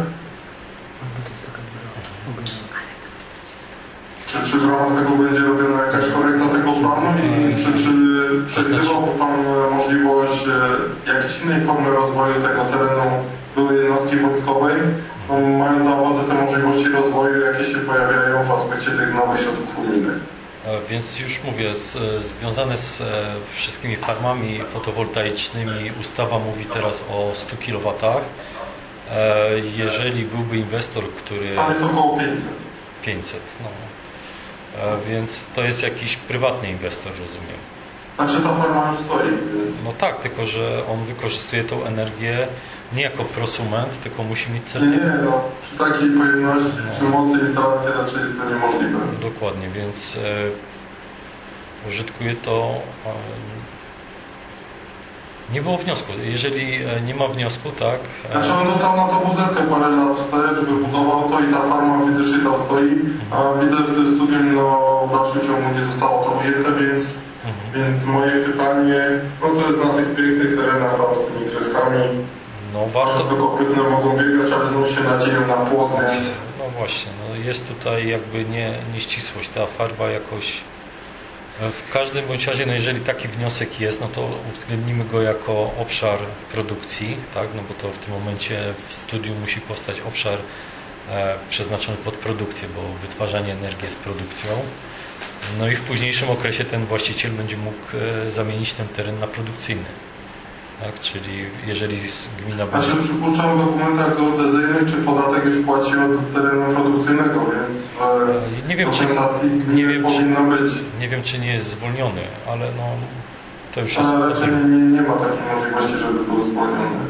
Czy w ramach tego będzie robiona jakaś korekta tego planu i czy przewidywałby Pan możliwość jakiejś innej formy rozwoju tego terenu byłej jednostki wojskowej, mając na uwadze te możliwości rozwoju, jakie się pojawiają w aspekcie tych nowych środków unijnych? Więc już mówię, związane z wszystkimi farmami fotowoltaicznymi ustawa mówi teraz o 100 kW. Jeżeli byłby inwestor, który... Tam jest około 500. 500, no. Więc to jest jakiś prywatny inwestor, rozumiem. Znaczy ta farma już stoi, więc... No tak, tylko że on wykorzystuje tą energię nie jako prosument, tylko musi mieć certyfikat. Nie, no przy takiej pojemności, przy mocy instalacji raczej jest to niemożliwe. Dokładnie, więc użytkuje to... Nie było wniosku. Jeżeli nie ma wniosku, tak... Znaczy on dostał na to WZ-kę parę lat wstecz, wybudował to i ta farma fizycznie tam stoi, a widzę w tym studium, w dalszym ciągu nie zostało to ujęte, więc moje pytanie, no to jest na tych pięknych terenach tam z tymi kreskami. No warto... Bardzo kopytne mogą biegać, ale znów się nadzieją na płot, więc... No właśnie, no jest tutaj jakby nieścisłość. Ta farba jakoś... W każdym bądź razie, no jeżeli taki wniosek jest, no to uwzględnimy go jako obszar produkcji, tak? No bo to w tym momencie w studium musi powstać obszar przeznaczony pod produkcję, bo wytwarzanie energii jest produkcją. No i w późniejszym okresie ten właściciel będzie mógł zamienić ten teren na produkcyjny. Tak? Czyli jeżeli gmina będzie... Znaczy przypuszczam w dokumentach geodezyjnych, czy podatek już płaci od terenu produkcyjnego, więc nie wiem, dokumentacji powinno być. Nie wiem, czy nie jest zwolniony, ale no to już jest... Ale raczej nie ma takiej możliwości, żeby był zwolniony.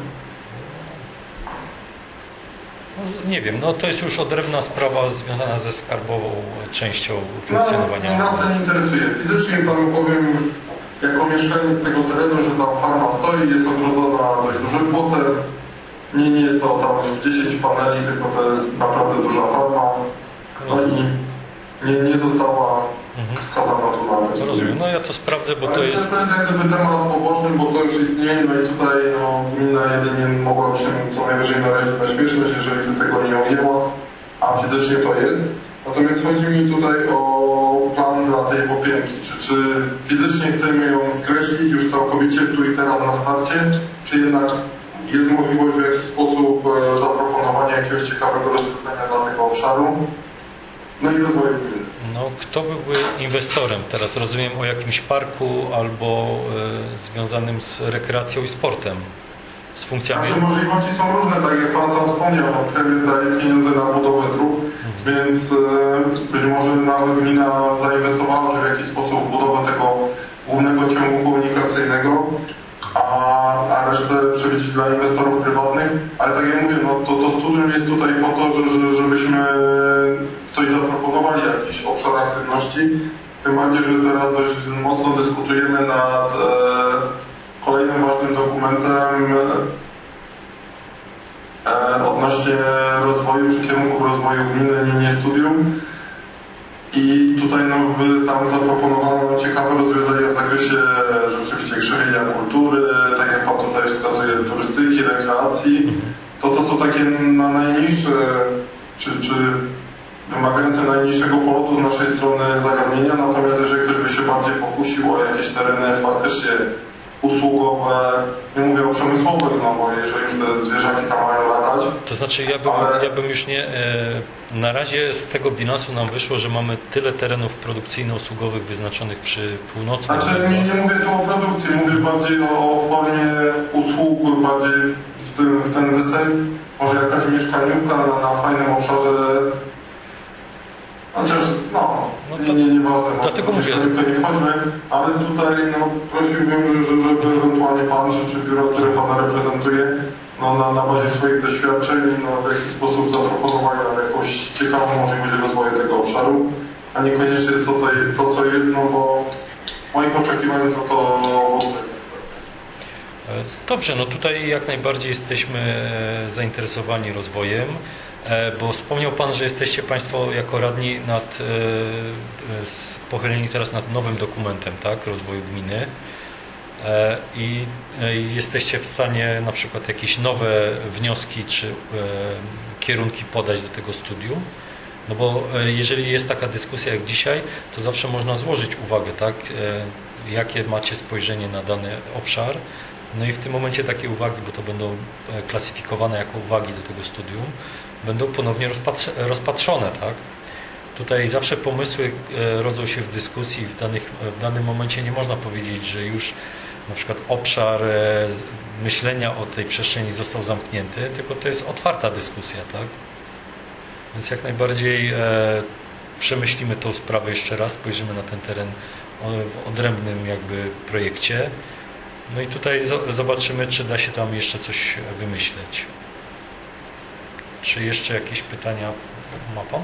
No, nie wiem, no to jest już odrębna sprawa związana ze skarbową częścią funkcjonowania. No, nas to nie interesuje. Fizycznie panu powiem, jako mieszkaniec tego terenu, że tam farma stoi, jest ogrodzona dość dużym płotem. Nie jest to tam 10 paneli, tylko to jest naprawdę duża farma. No i nie została wskazana tu na to. Rozumiem, no ja to sprawdzę, bo to ale jest... To jest jak gdyby temat poboczny, bo to już istnieje, no i tutaj gmina jedynie mogła się co najwyżej narazić na śmieszność, jeżeli by tego nie ujęła, a fizycznie to jest. Natomiast chodzi mi tutaj o dla tej popięki? Czy fizycznie chcemy ją skreślić już całkowicie tu i teraz na starcie, czy jednak jest możliwość w jakiś sposób zaproponowania jakiegoś ciekawego rozwiązania dla tego obszaru? No i rozwoju gminy. No, kto byłby inwestorem? Teraz rozumiem o jakimś parku albo związanym z rekreacją i sportem, z funkcjami. Znaczy możliwości są różne, tak jak Pan sam wspomniał, premier daje pieniądze na budowę dróg, więc być może nawet gmina zainwestowała w jakiś sposób w budowę tego głównego ciągu komunikacyjnego, a resztę przewidzieć dla inwestorów prywatnych, ale tak jak mówię, no to studium jest tutaj po to, żebyśmy coś zaproponowali, jakiś obszar aktywności, tym bardziej, że teraz dość mocno dyskutujemy nad kolejnym ważnym dokumentem odnośnie rozwoju czy kierunków rozwoju gminy, nie studium. I tutaj no, tam zaproponowano ciekawe rozwiązania w zakresie rzeczywiście krzewienia kultury, tak jak Pan tutaj wskazuje, turystyki, rekreacji. To są takie na najmniejsze, czy wymagające najmniejszego polotu z naszej strony zagadnienia, natomiast jeżeli ktoś by się bardziej pokusił o jakieś tereny faktycznie usługowe, nie mówię o przemysłowych, no bo jeżeli już te zwierzaki tam mają latać. To znaczy ja bym już nie... Na razie z tego bilansu nam wyszło, że mamy tyle terenów produkcyjno-usługowych wyznaczonych przy północnym... Znaczy nie mówię tu o produkcji, mówię bardziej o formie usług, bardziej w ten deseń, może jakaś mieszkaniówka na fajnym obszarze. Chociaż, nieważne, dlatego mówię. Nie wchodźmy, ale tutaj prosiłbym, żeby ewentualnie Pan czy biuro, które Pana reprezentuje, na bazie swoich doświadczeń, w jakiś sposób zaproponowali nam jakąś ciekawą możliwość rozwoju tego obszaru, a niekoniecznie to, co jest, bo w moich oczekiwaniach to Dobrze, no tutaj jak najbardziej jesteśmy zainteresowani rozwojem, bo wspomniał Pan, że jesteście Państwo jako radni pochyleni teraz nad nowym dokumentem, tak, rozwoju gminy i jesteście w stanie na przykład jakieś nowe wnioski czy kierunki podać do tego studium. No bo jeżeli jest taka dyskusja jak dzisiaj, to zawsze można złożyć uwagę, tak, jakie macie spojrzenie na dany obszar. No i w tym momencie takie uwagi, bo to będą klasyfikowane jako uwagi do tego studium, będą ponownie rozpatrzone, tak? Tutaj zawsze pomysły rodzą się w dyskusji, w danym momencie nie można powiedzieć, że już na przykład obszar myślenia o tej przestrzeni został zamknięty, tylko to jest otwarta dyskusja, tak? Więc jak najbardziej przemyślimy tą sprawę jeszcze raz, spojrzymy na ten teren w odrębnym jakby projekcie. No i tutaj zobaczymy, czy da się tam jeszcze coś wymyśleć. Czy jeszcze jakieś pytania ma Pan?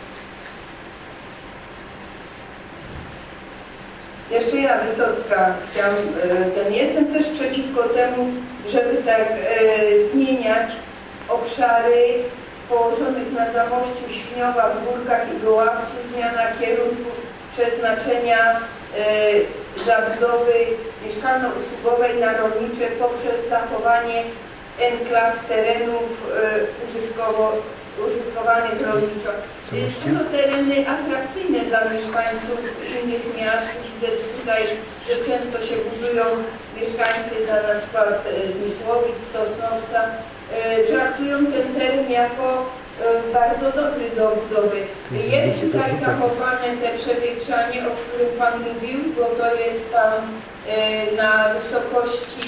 Jeszcze ja, Wysocka, jestem też przeciwko temu, żeby tak zmieniać obszary położonych na Zamościu, Świniowa, w Górkach i Goławcu, zmiana kierunku przeznaczenia zabudowy mieszkalno-usługowej na rolnicze poprzez zachowanie enklaw terenów użytkowanych rolniczo. Są to tereny atrakcyjne dla mieszkańców innych miast. Widzę tutaj, że często się budują mieszkańcy na przykład z Mysłowic, Sosnowca. Traktują ten teren jako bardzo dobry do budowy. Jest tutaj zachowane te przewietrzanie, o którym Pan mówił, bo to jest tam na wysokości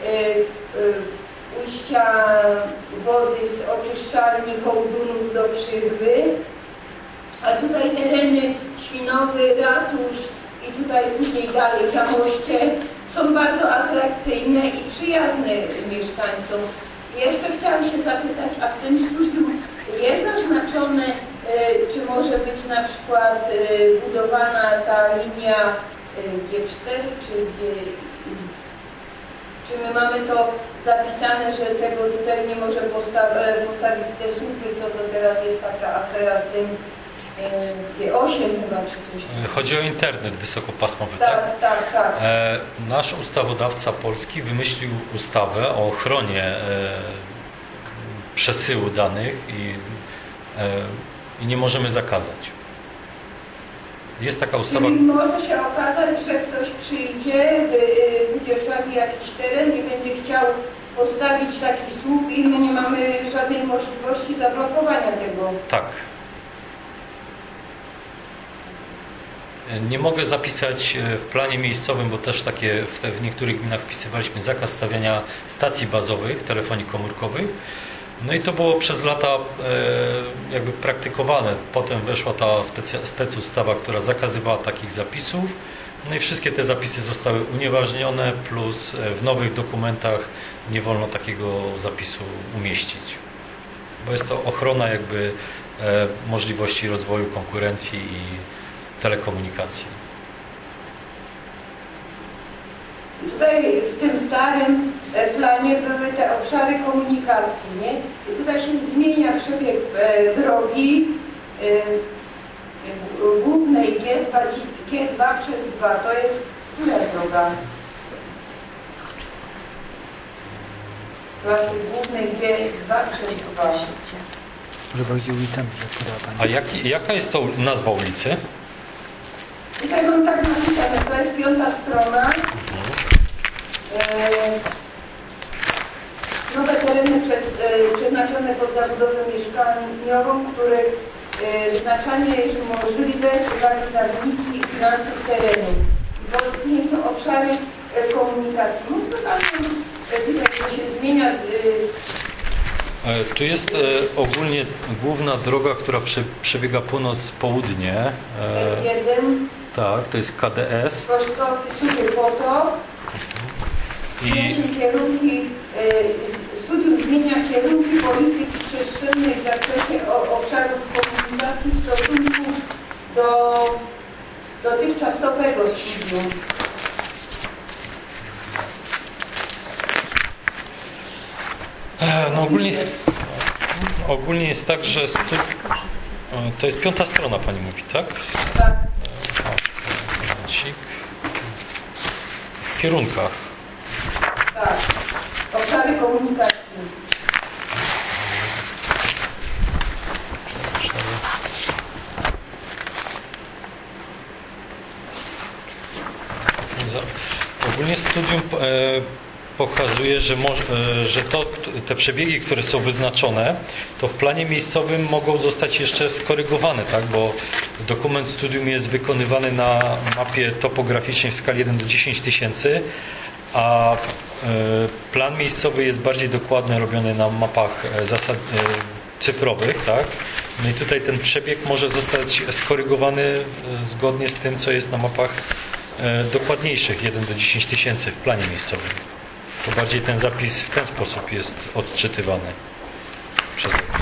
ujścia wody z oczyszczalni Hołdunów do Przyrwy. A tutaj tereny Świnowy, Ratusz i tutaj później dalej Zamoście są bardzo atrakcyjne i przyjazne mieszkańcom. Jeszcze chciałam się zapytać, a w tym studium jest zaznaczone, czy może być na przykład budowana ta linia G4, czy my mamy to zapisane, że tego tutaj nie może postawić te słupy, co to teraz jest taka afera z tym G8 chyba, czy coś. Chodzi o internet wysokopasmowy, tak? Tak. Nasz ustawodawca polski wymyślił ustawę o ochronie przesyłu danych i nie możemy zakazać. Jest taka ustawa. Czyli może się okazać, że ktoś przyjdzie, wydzierżawi jakiś teren i będzie chciał postawić taki słup i my nie mamy żadnej możliwości zablokowania tego. Tak. Nie mogę zapisać w planie miejscowym, bo też takie w niektórych gminach wpisywaliśmy zakaz stawiania stacji bazowych telefonii komórkowych. No i to było przez lata jakby praktykowane. Potem weszła ta specustawa, która zakazywała takich zapisów. No i wszystkie te zapisy zostały unieważnione, plus w nowych dokumentach nie wolno takiego zapisu umieścić. Bo jest to ochrona jakby możliwości rozwoju konkurencji i telekomunikacji. Tutaj w tym starym planie były te obszary komunikacji, nie? I tutaj się zmienia przebieg drogi głównej G2 przez 2. To jest która droga? Klasy głównej G2 przez 2. Może bardziej ulicami, że podała Pani. A jaka jest to nazwa ulicy? Tutaj mam tak napisane, to jest 5. strona. Nowe tereny przeznaczone pod zabudowę mieszkaniową, których wyznaczanie jest możliwe z uwagi na wyniki i finansów terenu. Bo nie są obszary komunikacji. No to tam tutaj to się zmienia. Tu jest ogólnie główna droga, która przebiega północ-południe. Jeden. Tak, to jest KDS. Kosztowy potok. Studium zmienia kierunki polityki przestrzennej w zakresie obszarów komunikacji w stosunku do dotychczasowego studium. No ogólnie jest tak, że to jest 5. strona, Pani mówi, tak? Tak. W kierunkach. Tak. Obszary komunikacji. Ogólnie studium pokazuje, że te przebiegi, które są wyznaczone, to w planie miejscowym mogą zostać jeszcze skorygowane, tak? Bo dokument studium jest wykonywany na mapie topograficznej w skali 1 do 10 tysięcy, a plan miejscowy jest bardziej dokładnie robiony na mapach cyfrowych, tak? No i tutaj ten przebieg może zostać skorygowany zgodnie z tym, co jest na mapach dokładniejszych 1 do 10 tysięcy w planie miejscowym. To bardziej ten zapis w ten sposób jest odczytywany przeze mnie.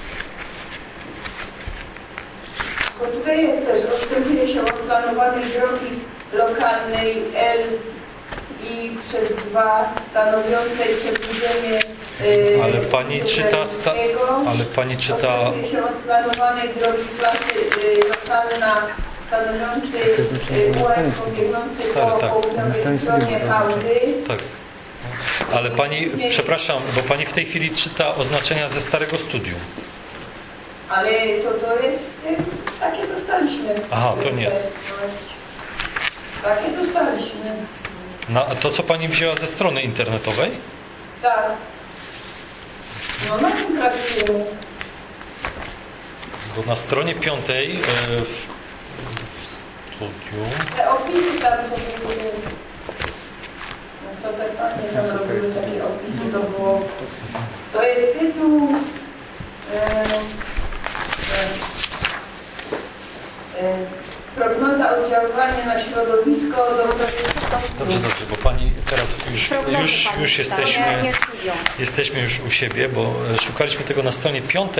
Bo tutaj też odstępuje się od planowanej drogi lokalnej L i przez 2 stanowiącej przedłużenie Ale pani czyta odstępuje się od planowanej drogi klasy lokalna stanowiącej UF biegnący po południowej stronie hałdy. Tak. Ale pani, przepraszam, bo pani w tej chwili czyta oznaczenia ze starego studium. Ale to jest, takie dostaliśmy. Aha, to nie. Takie dostaliśmy. To, co pani wzięła ze strony internetowej? Tak. No na tym pracujemy. Bo na stronie 5 w studium... Te opisy tam są były. No to te panie tam robiły takie opisy, to było... To jest tytuł... prognoza oddziaływania na środowisko Dobrze, bo pani teraz już jesteśmy już u siebie, bo szukaliśmy tego na stronie 5.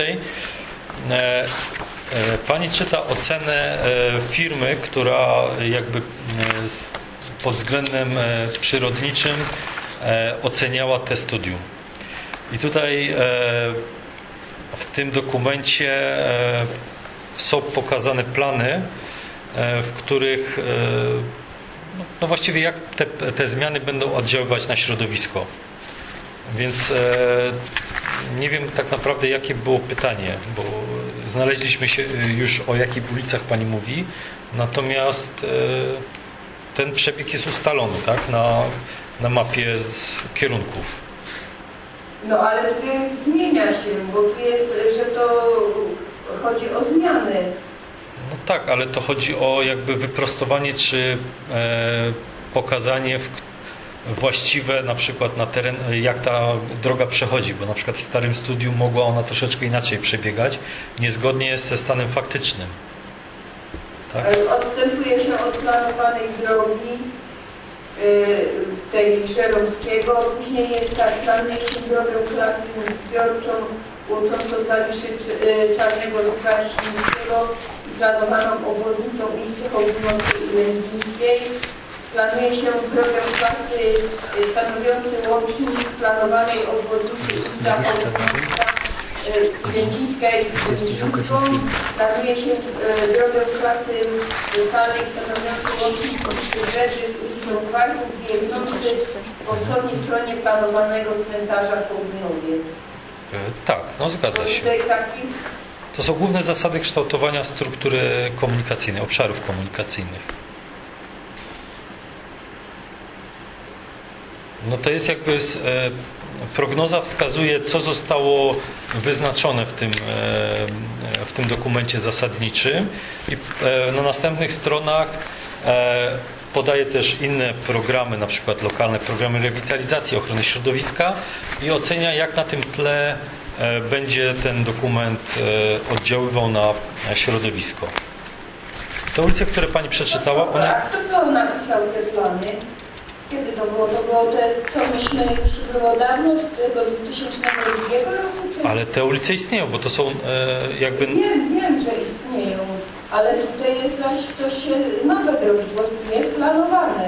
Pani czyta ocenę firmy, która jakby pod względem przyrodniczym oceniała te studium. I tutaj w tym dokumencie są pokazane plany, w których no właściwie jak te zmiany będą oddziaływać na środowisko. Więc nie wiem tak naprawdę jakie było pytanie, bo znaleźliśmy się już, o jakich ulicach Pani mówi, natomiast ten przebieg jest ustalony, tak, na mapie z kierunków. No ale tu zmienia się, bo tu jest, że to chodzi o zmiany. No tak, ale to chodzi o jakby wyprostowanie czy pokazanie właściwe na przykład na teren, jak ta droga przechodzi, bo na przykład w starym studium mogła ona troszeczkę inaczej przebiegać, niezgodnie ze stanem faktycznym. Tak? Odstępuje się od planowanej drogi tej Żeromskiego, później jest tak, planuje się drogę klasy zbiorczą łączącą Zawiszy Czarnego z Krasznińskiego i planowaną obwodnicą ulicy Hołdynowskiej i Lędzińskiej. Planuje się drogę klasy stanowiący łącznik planowanej obwodnicy ulica Hołdynowska, Lędzińska i Lędzińską. Planuje się drogę klasy lokalnej stanowiący łącznik ulicy Bredy z ulicą Kwarków, biegnący po wschodniej stronie planowanego cmentarza w Hołdynowie. Tak, no zgadza się. To są główne zasady kształtowania struktury komunikacyjnej, obszarów komunikacyjnych. No to jest jakby prognoza wskazuje, co zostało wyznaczone w tym dokumencie zasadniczym i na następnych stronach podaje też inne programy, na przykład lokalne programy rewitalizacji, ochrony środowiska i ocenia, jak na tym tle będzie ten dokument oddziaływał na środowisko. Te ulice, które Pani przeczytała, one... A kto napisał te plany? Kiedy to było? To było te, co myśmy już było dawno, z tego 2002 roku? Czy... Ale te ulice istnieją, bo to są jakby... Wiem, że istnieją, ale tutaj jest zaś coś nowe robić, bo tu jest planowane.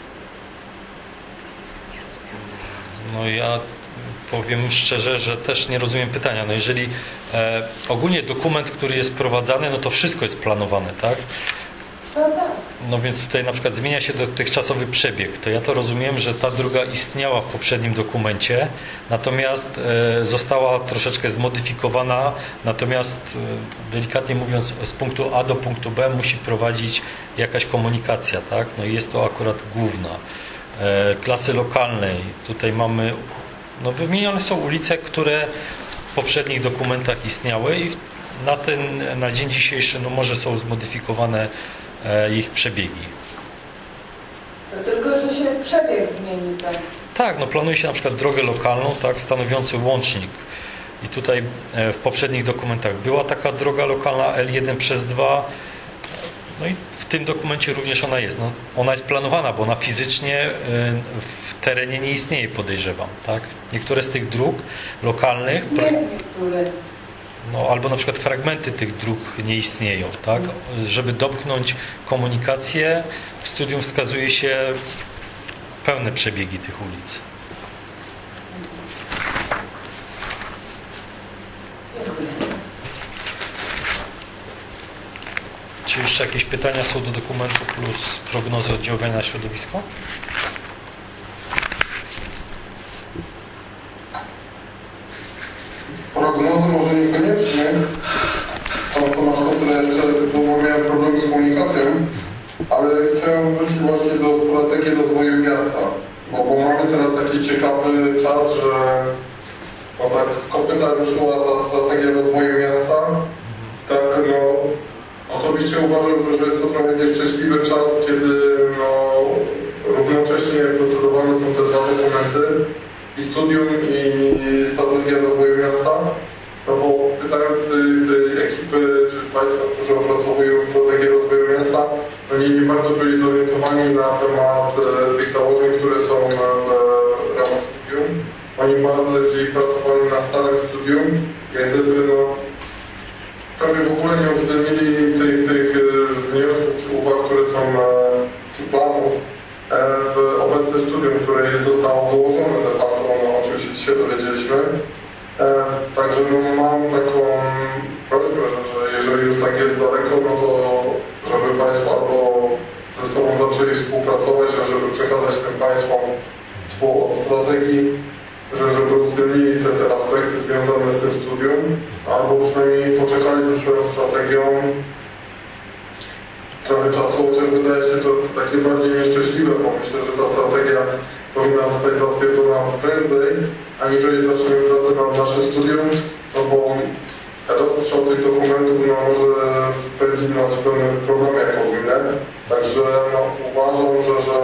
No ja powiem szczerze, że też nie rozumiem pytania. No jeżeli ogólnie dokument, który jest wprowadzany, no to wszystko jest planowane, tak? No więc tutaj na przykład zmienia się dotychczasowy przebieg. To ja to rozumiem, że ta droga istniała w poprzednim dokumencie, natomiast została troszeczkę zmodyfikowana, natomiast delikatnie mówiąc z punktu A do punktu B musi prowadzić jakaś komunikacja, tak? No i jest to akurat główna. Klasy lokalnej, tutaj mamy, no wymienione są ulice, które w poprzednich dokumentach istniały i na dzień dzisiejszy no może są zmodyfikowane ich przebiegi. To tylko, że się przebieg zmieni, tak? Tak, no planuje się na przykład drogę lokalną, tak, stanowiący łącznik. I tutaj w poprzednich dokumentach była taka droga lokalna L1/2. No i w tym dokumencie również ona jest. No, ona jest planowana, bo ona fizycznie w terenie nie istnieje, podejrzewam, tak? Niektóre z tych dróg lokalnych... No, albo na przykład fragmenty tych dróg nie istnieją, tak? Żeby dopchnąć komunikację, w studium wskazuje się pełne przebiegi tych ulic. Czy jeszcze jakieś pytania są do dokumentu plus prognozy oddziaływania na środowisko? Prognozy może niekoniecznie. To masz o tyle jeszcze, bo miałem problemy z komunikacją, ale chciałem wrócić właśnie do strategii rozwoju miasta. Bo mamy teraz taki ciekawy czas, że no tak z kopyta ruszyła ta strategia rozwoju miasta. Tak, no osobiście uważam, że jest to trochę nieszczęśliwy czas, kiedy no równocześnie procedowane są te dwa dokumenty. I studium i strategia rozwoju miasta, no bo pytając tej ekipy, czy Państwa, którzy opracowują strategię rozwoju miasta, no nie bardzo byli zorientowani na temat tych założeń, które są w ramach studium. Oni bardziej pracowali na starym studium, jak gdyby no prawie w ogóle nie uwzględnili tych wniosków czy uwag, które są czy planów w obecnym studium, które zostało wyłożone de facto, no oczywiście dzisiaj dowiedzieliśmy. Także no, mam taką prośbę, że jeżeli już tak jest daleko, no to żeby Państwo albo ze sobą zaczęli współpracować, a żeby przekazać tym Państwom od strategii, żeby uwzględnili te aspekty związane z tym studium, albo przynajmniej poczekali ze myślę, że ta strategia powinna zostać zatwierdzona prędzej, aniżeli zaczniemy pracę nad naszym studium, no bo rozstrzał tych dokumentów może wpędzić nas w pewne problemy jako gminę. Także uważam, że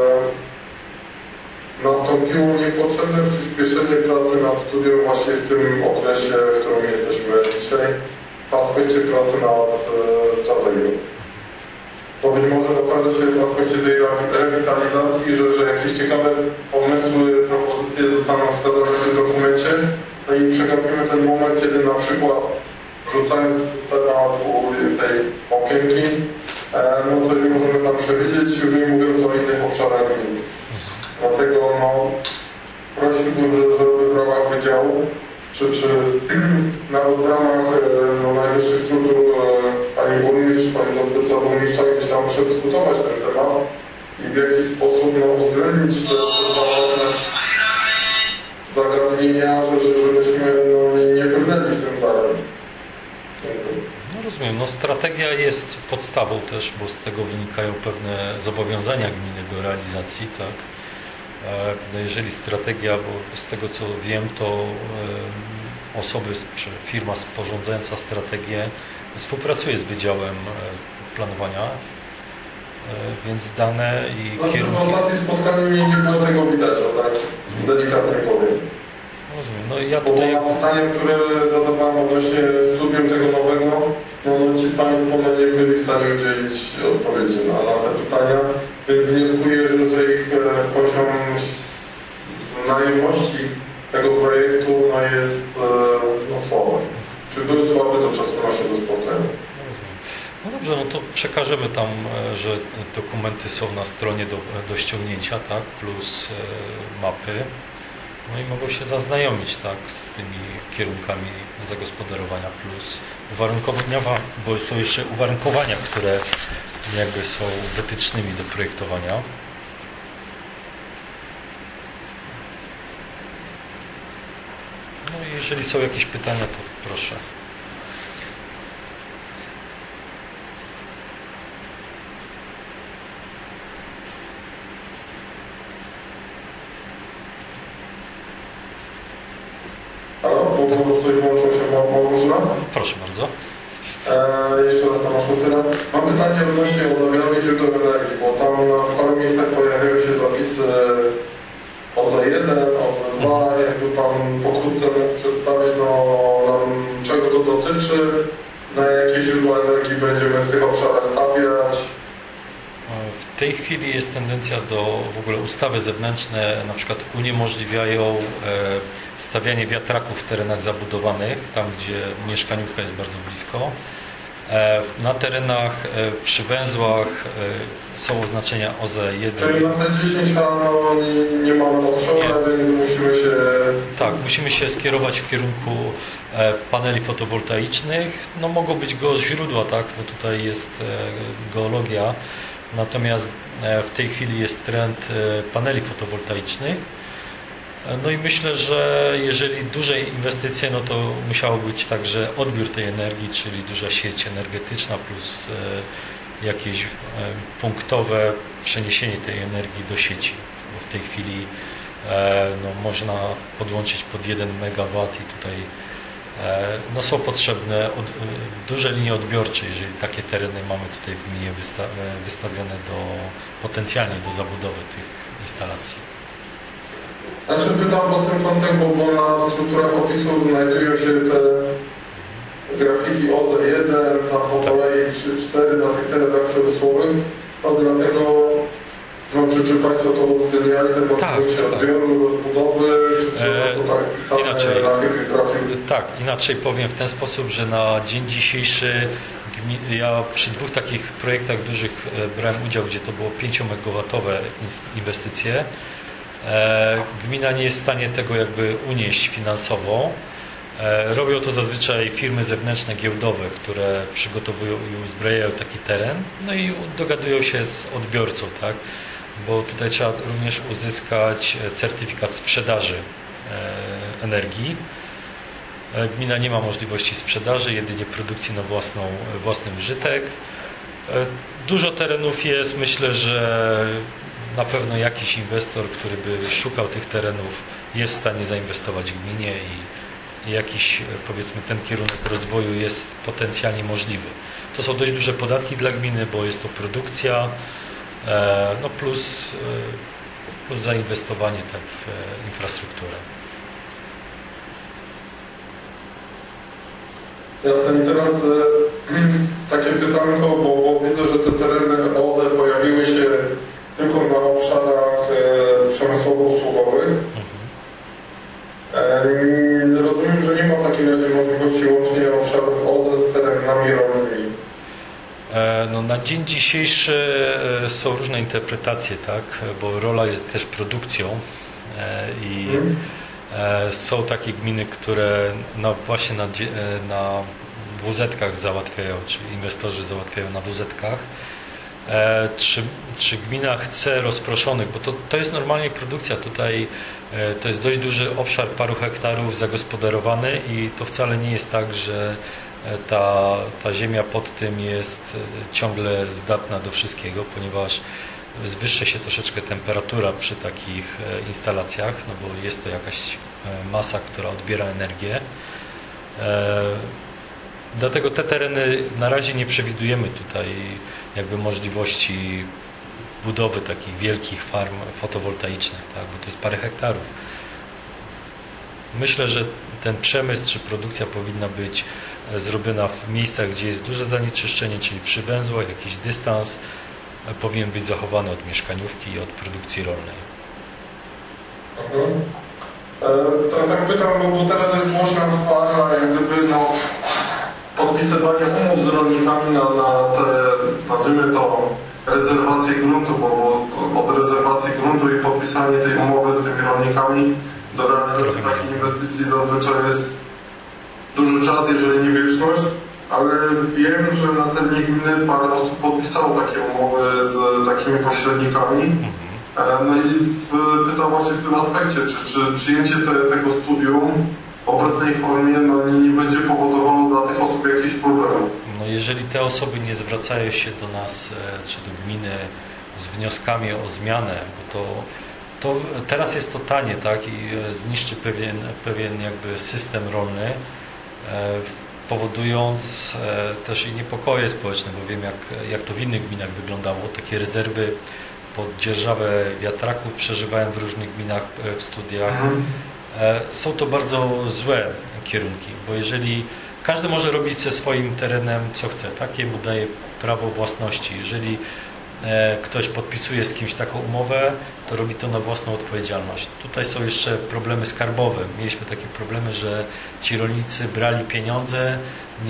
nastąpiło niepotrzebne przyspieszenie pracy nad studium właśnie w tym okresie, w którym jesteśmy dzisiaj, w aspekcie pracy nad strategią. Bo być może okaże się w aspekcie tej rewitalizacji, że jakieś ciekawe pomysły, propozycje zostaną wskazane w tym dokumencie, no i przegapimy ten moment, kiedy na przykład rzucając temat tej okienki, no coś możemy tam przewidzieć, już nie mówiąc o innych obszarach gminy. Dlatego prosiłbym, żeby w ramach wydziału, czy nawet w ramach najwyższych struktur pani burmistrz, pani zastępca burmistrza gdzieś tam przedyskutować ten temat i w jakiś sposób uwzględnić te zagadnienia, żebyśmy nie brnęli w tym dalej. No rozumiem, strategia jest podstawą też, bo z tego wynikają pewne zobowiązania gminy do realizacji, tak? No jeżeli strategia, bo z tego co wiem, to osoby czy firma sporządzająca strategię współpracuje z Wydziałem Planowania, więc dane i kierunki... W ostatnim spotkaniu nie było tego widać, tak delikatnie powiem. Rozumiem. No ja tutaj... Bo na pytanie, które zadawałem odnośnie studium tego nowego, ci Państwo nie byli w stanie udzielić odpowiedzi na te pytania, więc wnioskuję, że ich poziom znajomości tego projektu jest słaby. Czy był słaby do czasu naszego spotkania? No dobrze, to przekażemy tam, że dokumenty są na stronie do ściągnięcia, tak, plus mapy. No i mogą się zaznajomić, tak, z tymi kierunkami zagospodarowania, plus uwarunkowania, bo są jeszcze uwarunkowania, które jakby są wytycznymi do projektowania. No i jeżeli są jakieś pytania, to proszę. Ktoś włączył się, można? Proszę bardzo. Jeszcze raz Tomasz Kostyna. Mam pytanie odnośnie odnawialnych źródeł energii, bo tam w paru miejscach pojawiają się zapisy OZE1, OZE2. Jakby Pan pokrótce mógł przedstawić, czego to dotyczy, na jakie źródła energii będziemy w tych obszarach stawiać. W tej chwili jest tendencja do w ogóle ustawy zewnętrzne na przykład uniemożliwiają stawianie wiatraków w terenach zabudowanych, tam gdzie mieszkaniówka jest bardzo blisko. Na terenach przy węzłach są oznaczenia OZE1. Czyli na te 10 nie mamy offshore, więc musimy się... Tak, musimy się skierować w kierunku paneli fotowoltaicznych. No mogą być źródła, tak, no tutaj jest geologia. Natomiast w tej chwili jest trend paneli fotowoltaicznych. No i myślę, że jeżeli duże inwestycje, no to musiało być także odbiór tej energii, czyli duża sieć energetyczna plus jakieś punktowe przeniesienie tej energii do sieci. Bo w tej chwili można podłączyć pod 1 MW i tutaj są potrzebne duże linie odbiorcze, jeżeli takie tereny mamy tutaj w gminie wystawione potencjalnie do zabudowy tych instalacji. Znaczy pytam pod tym kątem, bo na strukturach opisów znajdują się te grafiki OZE1, tam po kolei 3-4 na tych terenach przemysłowych, dlatego czy Państwo to uwzględniali, te możliwości odbioru, rozbudowy, czy to tak pisane inaczej, na tych grafikach? Tak, inaczej powiem w ten sposób, że na dzień dzisiejszy ja przy 2 takich projektach dużych brałem udział, gdzie to było 5-megawatowe inwestycje. Gmina nie jest w stanie tego jakby unieść finansowo. Robią to zazwyczaj firmy zewnętrzne giełdowe, które przygotowują i uzbrajają taki teren, no i dogadują się z odbiorcą, tak? Bo tutaj trzeba również uzyskać certyfikat sprzedaży energii. Gmina nie ma możliwości sprzedaży, jedynie produkcji na własny użytek. Dużo terenów jest, myślę, że na pewno jakiś inwestor, który by szukał tych terenów, jest w stanie zainwestować w gminie i jakiś, powiedzmy, ten kierunek rozwoju jest potencjalnie możliwy. To są dość duże podatki dla gminy, bo jest to produkcja, no plus zainwestowanie tak w infrastrukturę. Jasne. I teraz takie pytanko, bo widzę, że te tereny OZE pojawiły się tylko na obszarach przemysłowo-usługowych. Rozumiem, że nie ma w takim razie możliwości łączenia obszarów OZE z terenami rolnymi. No, na dzień dzisiejszy są różne interpretacje, tak? Bo rola jest też produkcją i są takie gminy, które właśnie na WZ-kach załatwiają, czy inwestorzy załatwiają na WZ-kach. Czy gmina chce rozproszonych, bo to jest normalnie produkcja. Tutaj to jest dość duży obszar, paru hektarów zagospodarowany i to wcale nie jest tak, że ta ziemia pod tym jest ciągle zdatna do wszystkiego, ponieważ zwyższy się troszeczkę temperatura przy takich instalacjach, no bo jest to jakaś masa, która odbiera energię. Dlatego te tereny na razie nie przewidujemy tutaj jakby możliwości budowy takich wielkich farm fotowoltaicznych, tak? Bo to jest parę hektarów. Myślę, że ten przemysł czy produkcja powinna być zrobiona w miejscach, gdzie jest duże zanieczyszczenie, czyli przy węzłach, jakiś dystans powinien być zachowany od mieszkaniówki i od produkcji rolnej. Tak pytam, bo teraz jest głośna fala, jak gdyby podpisywanie umów z rolnikami na te, nazwijmy to, rezerwację gruntu, bo od rezerwacji gruntu i podpisanie tej umowy z tymi rolnikami do realizacji takiej inwestycji zazwyczaj jest duży czas, jeżeli nie wieczność, ale wiem, że na terenie gminy parę osób podpisało takie umowy z takimi pośrednikami. No i pytam właśnie w tym aspekcie, czy przyjęcie tego studium w obecnej formie nie będzie powodowało dla tych osób jakichś problemów? No jeżeli te osoby nie zwracają się do nas czy do gminy z wnioskami o zmianę, bo to teraz jest to tanie, tak, i zniszczy pewien jakby system rolny, powodując też i niepokoje społeczne, bo wiem jak to w innych gminach wyglądało. Takie rezerwy pod dzierżawę wiatraków przeżywałem w różnych gminach w studiach. Są to bardzo złe kierunki, bo jeżeli każdy może robić ze swoim terenem co chce, takie mu daje prawo własności. Jeżeli ktoś podpisuje z kimś taką umowę, to robi to na własną odpowiedzialność. Tutaj są jeszcze problemy skarbowe. Mieliśmy takie problemy, że ci rolnicy brali pieniądze,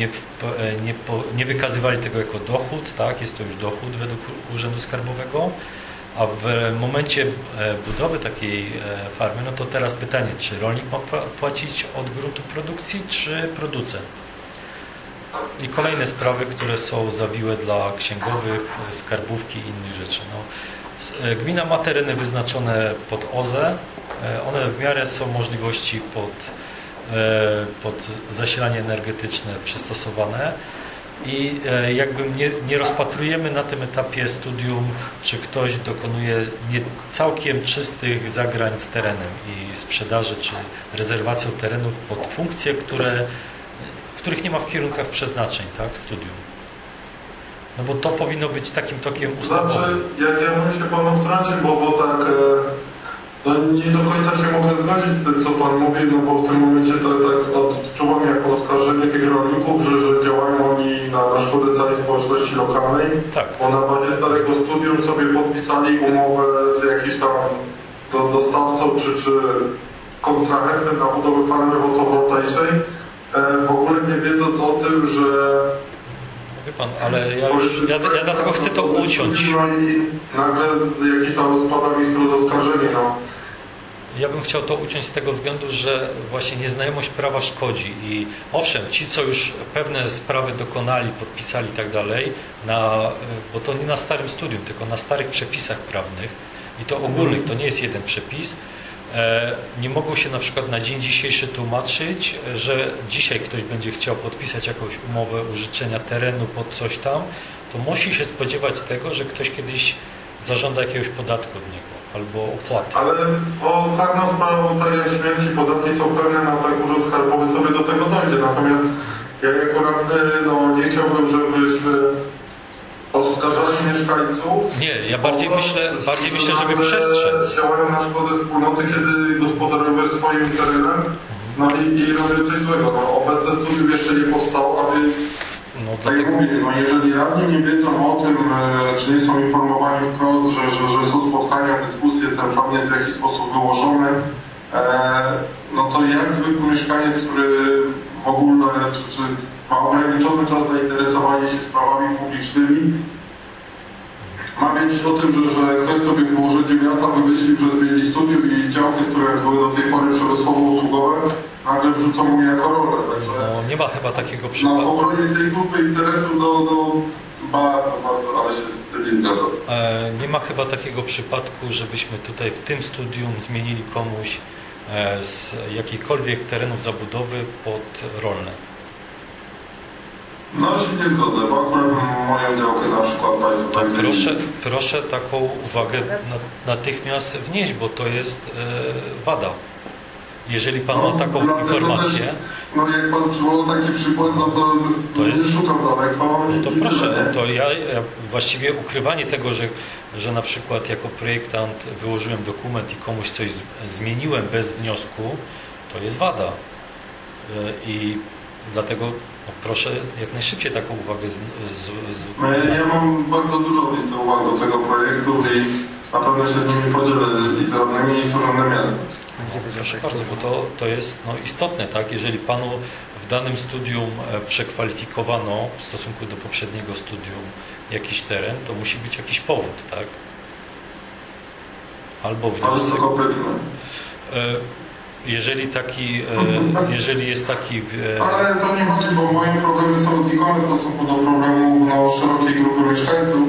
nie wykazywali tego jako dochód, tak? Jest to już dochód według Urzędu Skarbowego, a w momencie budowy takiej farmy, no to teraz pytanie, czy rolnik ma płacić od gruntu produkcji, czy producent? I kolejne sprawy, które są zawiłe dla księgowych, skarbówki i innych rzeczy. No, gmina ma tereny wyznaczone pod OZE. One w miarę są możliwości pod zasilanie energetyczne przystosowane i jakby nie rozpatrujemy na tym etapie studium, czy ktoś dokonuje nie całkiem czystych zagrań z terenem i sprzedaży, czy rezerwacją terenów pod funkcje, których nie ma w kierunkach przeznaczeń, tak, w studium. No bo to powinno być takim tokiem ustawowym. Znaczy, ja bym się panu wtrącił, bo tak nie do końca się mogę zgodzić z tym, co pan mówi, no bo w tym momencie tak odczuwam jako oskarżenie tych rolników, że działają oni na szkodę całej społeczności lokalnej, tak. Bo na bazie starego studium sobie podpisali umowę z jakimś tam dostawcą czy kontrahentem na budowę farmy fotowoltaicznej, w ogóle nie wiedząc o tym, że... Wie pan, ale ja dlatego chcę to uciąć. No i nagle jakiś tam rozpada mi strud oskarżenie, no. Ja bym chciał to uciąć z tego względu, że właśnie nieznajomość prawa szkodzi i owszem, ci, co już pewne sprawy dokonali, podpisali i tak dalej, bo to nie na starym studium, tylko na starych przepisach prawnych i to ogólnych, to nie jest jeden przepis, nie mogą się na przykład na dzień dzisiejszy tłumaczyć, że dzisiaj ktoś będzie chciał podpisać jakąś umowę użyczenia terenu pod coś tam, to musi się spodziewać tego, że ktoś kiedyś zażąda jakiegoś podatku od niego albo opłaty. Ale tak na sprawę, tak jak śmierci, podatki są pewne, no tak Urząd Skarbowy sobie do tego dojdzie. Natomiast ja jako radny, nie chciałbym, żebyśmy oskarżali mieszkańców. Nie, ja bardziej myślę, żeby przestrzec. Działają na szkodę wspólnoty, kiedy gospodarują swoim terenem, i robią coś złego. Obecne studium jeszcze nie powstało, a więc tak jak mówię, jeżeli radni nie wiedzą o tym, czy nie są informowani wprost, że są spotkania, dyskusje, ten plan jest w jakiś sposób wyłożony, no to jak zwykły mieszkaniec, który w ogóle czy ma ograniczony czas zainteresowania się sprawami publicznymi, ma wiedzieć o tym, że ktoś sobie w urzędzie miasta wymyślił, że zmienili studium i działki, które były do tej pory przemysłowo-usługowe, nagle wrzucą mu jako rolę. Także nie ma chyba takiego przypadku. w obronie tej grupy interesu bardzo, ale się z tym nie zgadzam. Nie ma chyba takiego przypadku, żebyśmy tutaj w tym studium zmienili komuś z jakichkolwiek terenów zabudowy pod rolne. No się nie zgodzę, bo akurat moją działkę na przykład Państwo proszę taką uwagę natychmiast wnieść, bo to jest wada. Jeżeli Pan ma taką informację... jak Pan przywołał taki przykład, to nie szukam daleko. To proszę, to ja właściwie ukrywanie tego, że na przykład jako projektant wyłożyłem dokument i komuś coś zmieniłem bez wniosku, to jest wada. I dlatego proszę jak najszybciej taką uwagę Ja mam bardzo dużo listę uwag do tego projektu i na pewno się z nimi podzielę i z radnymi, i z urzędem miasta. Proszę bardzo, bo to jest istotne, tak? Jeżeli Panu w danym studium przekwalifikowano w stosunku do poprzedniego studium jakiś teren, to musi być jakiś powód, tak? Albo wniosek. Jeżeli jest taki... Ale to nie chodzi, bo moje problemy są znikome w stosunku do problemów szerokiej grupy mieszkańców.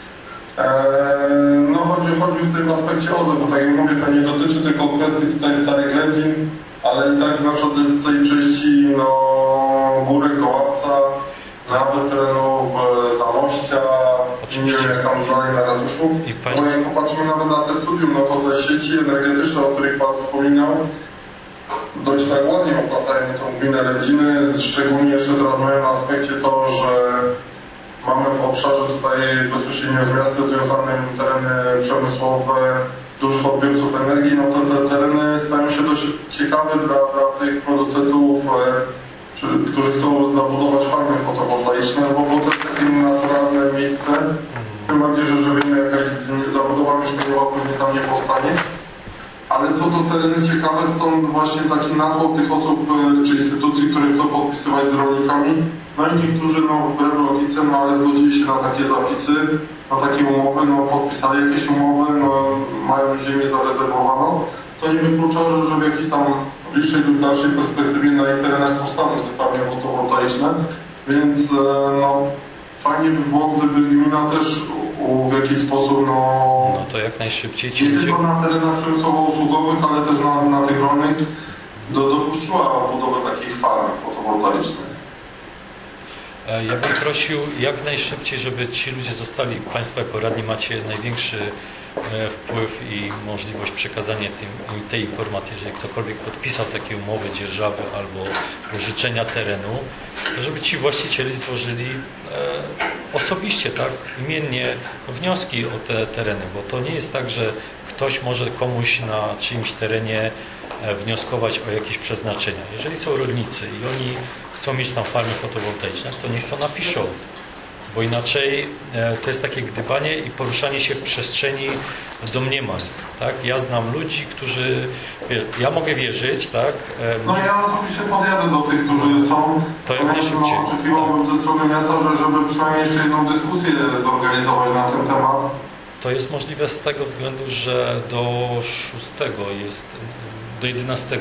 Chodzi w tym aspekcie OZE, bo tak jak mówię, to nie dotyczy tylko kwestii tutaj Starych Ględzin, ale i tak znaczącej części Góry, Koławca, nawet terenów Zamościa, nie wiem jak tam dalej na ratuszu. Bo jak popatrzymy nawet na te studium, to te sieci energetyczne, o których Pan wspominał, dość tak ładnie opłatają tą gminę Lędziny, szczególnie jeszcze teraz mają na aspekcie to, że mamy w obszarze tutaj bezpośrednio z miastem związanym tereny przemysłowe, dużych odbiorców energii, to te tereny stają się dość ciekawe dla tych producentów, którzy chcą zabudować farmy fotowoltaiczne, bo to jest takie naturalne miejsce, tym bardziej, że wiemy jakaś zabudowa mieszkaniowa pewnie tam nie powstanie. Ale są to tereny ciekawe, stąd właśnie taki natłok tych osób czy instytucji, które chcą podpisywać z rolnikami. I niektórzy wbrew logice, ale zgodzili się na takie zapisy, na takie umowy, podpisali jakieś umowy, mają ziemię zarezerwowaną. To nie wyklucza, że w jakiejś tam bliższej lub dalszej perspektywie na ich terenach powstaną te farmy fotowoltaiczne. Więc fajnie by było, gdyby gmina też w jakiś sposób to jak najszybciej nie tylko na terenach przemysłowo-usługowych, ale też na tych rolnych dopuściła budowę takich farm fotowoltaicznych. Ja bym prosił jak najszybciej, żeby ci ludzie zostali, Państwo jako radni macie największy wpływ i możliwość przekazania tej informacji, jeżeli ktokolwiek podpisał takie umowy dzierżawy albo życzenia terenu, to żeby ci właściciele złożyli osobiście, tak, imiennie wnioski o te tereny, bo to nie jest tak, że ktoś może komuś na czyimś terenie wnioskować o jakieś przeznaczenia. Jeżeli są rolnicy i oni chcą mieć tam farmy fotowoltaiczne, to niech to napiszą, bo inaczej to jest takie gdybanie i poruszanie się w przestrzeni domniemań, tak? Ja znam ludzi, którzy, ja mogę wierzyć, tak? Ja osobiście podjadę do tych, którzy są. To jak najszybciej. Oczekiwałbym ze strony miasta, żeby przynajmniej jeszcze jedną dyskusję zorganizować na ten temat. To jest możliwe z tego względu, że do 6 jest, do 11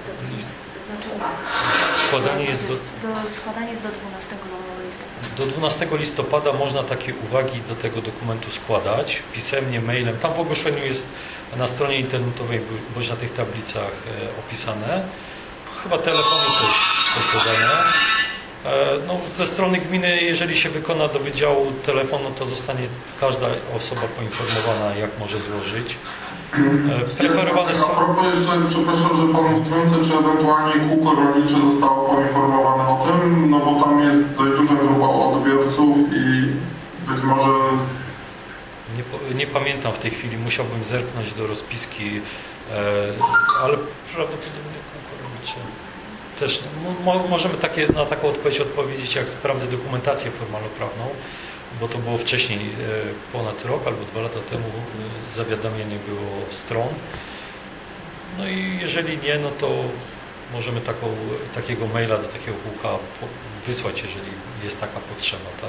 składanie jest składanie jest do 12 listopada. Do 12 listopada można takie uwagi do tego dokumentu składać pisemnie, mailem. Tam w ogłoszeniu jest na stronie internetowej bądź na tych tablicach opisane. Chyba telefony też są podane. No, ze strony gminy, jeżeli się wykona do wydziału telefon, no to zostanie każda osoba poinformowana, jak może złożyć. Preferowane są... A propos jeszcze, przepraszam, że Pan wtrącę, czy ewentualnie kółko rolnicze zostało poinformowane o tym, no bo tam jest dość duża grupa odbiorców i być może... Nie pamiętam w tej chwili, musiałbym zerknąć do rozpiski, ale prawdopodobnie kółko rolnicze też. Możemy na taką odpowiedź odpowiedzieć, jak sprawdzę dokumentację formalnoprawną, bo to było wcześniej, ponad rok albo 2 lata temu zawiadamianie było stron. No i jeżeli nie, no to możemy takiego maila do takiego kółka wysłać, jeżeli jest taka potrzeba, tak?